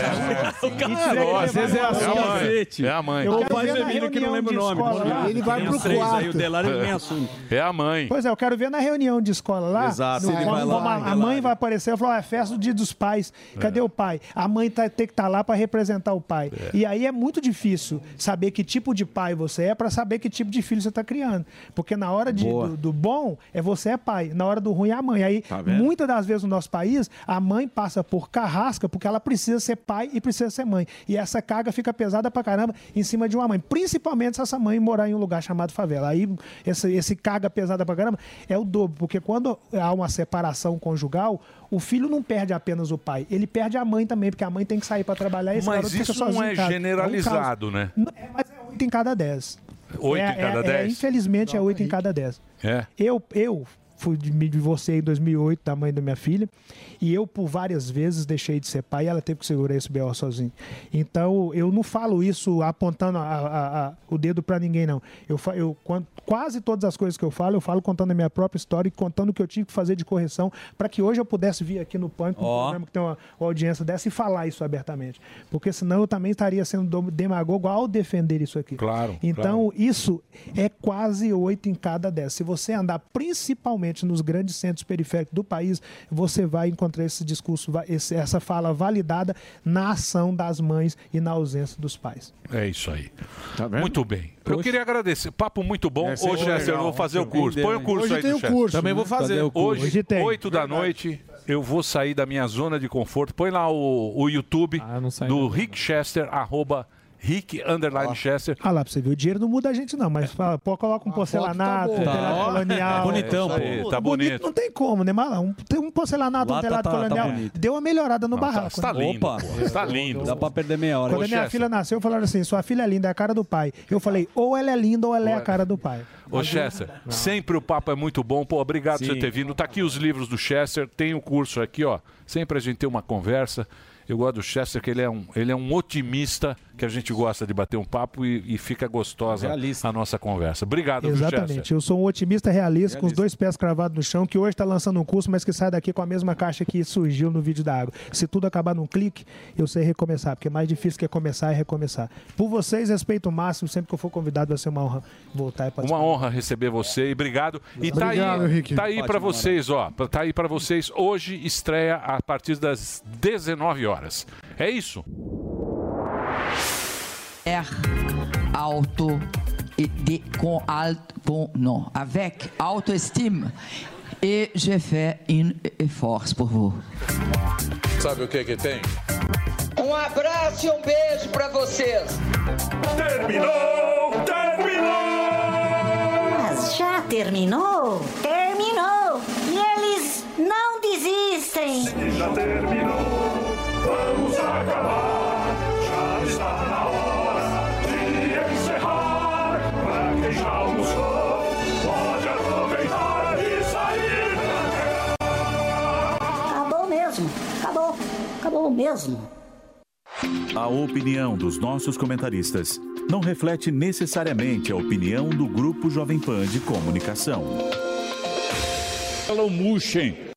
às vezes é assim, é a mãe. Eu o pai do Emílio que não lembra o nome. Ele vai pro quarto. Aí o Delari É. nem assume. É a mãe. Pois é, eu quero ver na reunião de escola lá. Exato. no- Ele vai como lá, a mãe vai aparecer e falar: é festa do Dia dos Pais. Cadê o pai? A mãe tem que estar lá para representar o pai. E aí é muito difícil saber que tipo de pai você é para saber que tipo de filho você está criando. Porque na hora do bom, você é pai. Na hora do ruim é a mãe. Aí, muitas das vezes no nosso país, a mãe passa por carrasca porque ela precisa ser pai e precisa ser mãe. E essa carga fica pesada pra caramba em cima de uma mãe. Principalmente se essa mãe morar em um lugar chamado favela. Aí esse carga pesada pra caramba é o dobro. Porque quando há uma separação conjugal, o filho não perde apenas o pai, ele perde a mãe também, porque a mãe tem que sair para trabalhar e esse Mas garoto fica isso sozinho não é em casa. generalizado, né? Mas é 8 em cada 10. 8 em cada 10? Infelizmente é 8 em cada 10. É. Eu me divorciei em 2008 da mãe da minha filha e eu por várias vezes deixei de ser pai e ela teve que segurar esse B.O. sozinho. Então eu não falo isso apontando o dedo para ninguém, não. Quase todas as coisas que eu falo contando a minha própria história e contando o que eu tive que fazer de correção para que hoje eu pudesse vir aqui no Pânico, um programa que tem uma audiência dessa, e falar isso abertamente. Porque senão eu também estaria sendo demagogo ao defender isso aqui. Claro. Então isso é quase 8 em cada 10. Se você andar principalmente nos grandes centros periféricos do país, você vai encontrar esse discurso, essa fala validada na ação das mães e na ausência dos pais. É isso aí. Tá vendo? Muito bem. Eu queria agradecer. Papo muito bom. Essa Hoje, é Chester, eu vou fazer o curso. Põe o curso Hoje aí tem do o Chester. curso, Também vou fazer. Cadê o curso? Hoje tem. 8 da noite, eu vou sair da minha zona de conforto. Põe lá o YouTube do Rick Chester, @Rick_Chester. Ah lá, pra você ver, o dinheiro não muda a gente não, mas pô, coloca um porcelanato, um telhado colonial. Bonitão, pô. Tá bonito. Não tem como, né? Mas tem um porcelanato, um telhado colonial. Deu uma melhorada no barraco. Tá né? lindo. Opa, tá lindo. Dá pra perder meia hora. Quando a minha filha nasceu, falaram assim: sua filha é linda, é a cara do pai. Eu falei: ou ela é linda ou ela é a cara do pai. Ô, Chester, sempre o papo é muito bom. Pô, obrigado por você ter vindo. Tá aqui os livros do Chester, tem o curso aqui, ó. Sempre a gente tem uma conversa. Eu gosto do Chester, que ele é um otimista, que a gente gosta de bater um papo e fica gostosa a nossa conversa. Obrigado, viu, Chester? Exatamente. Eu sou um otimista realista, com os 2 pés cravados no chão, que hoje está lançando um curso, mas que sai daqui com a mesma caixa que surgiu no vídeo da água. Se tudo acabar num clique, eu sei recomeçar, porque mais difícil que é começar é recomeçar. Por vocês, respeito máximo, sempre que eu for convidado vai ser uma honra voltar e participar. Uma honra receber você e obrigado. E Obrigado, Rick. tá aí para vocês, ó. Tá aí para vocês. Hoje estreia a partir das 19 horas. É isso. Avec autoestime. Et j'ai fait un effort pour vous. Sabe o que tem? Um abraço e um beijo pra vocês. Terminou! Mas já terminou? Terminou! E eles não desistem! Se já terminou, vamos acabar. Já está na hora de encerrar. Pra quem já almoçou, pode aproveitar e sair. terminou mesmo. A opinião dos nossos comentaristas não reflete necessariamente a opinião do Grupo Jovem Pan de Comunicação. Não murchem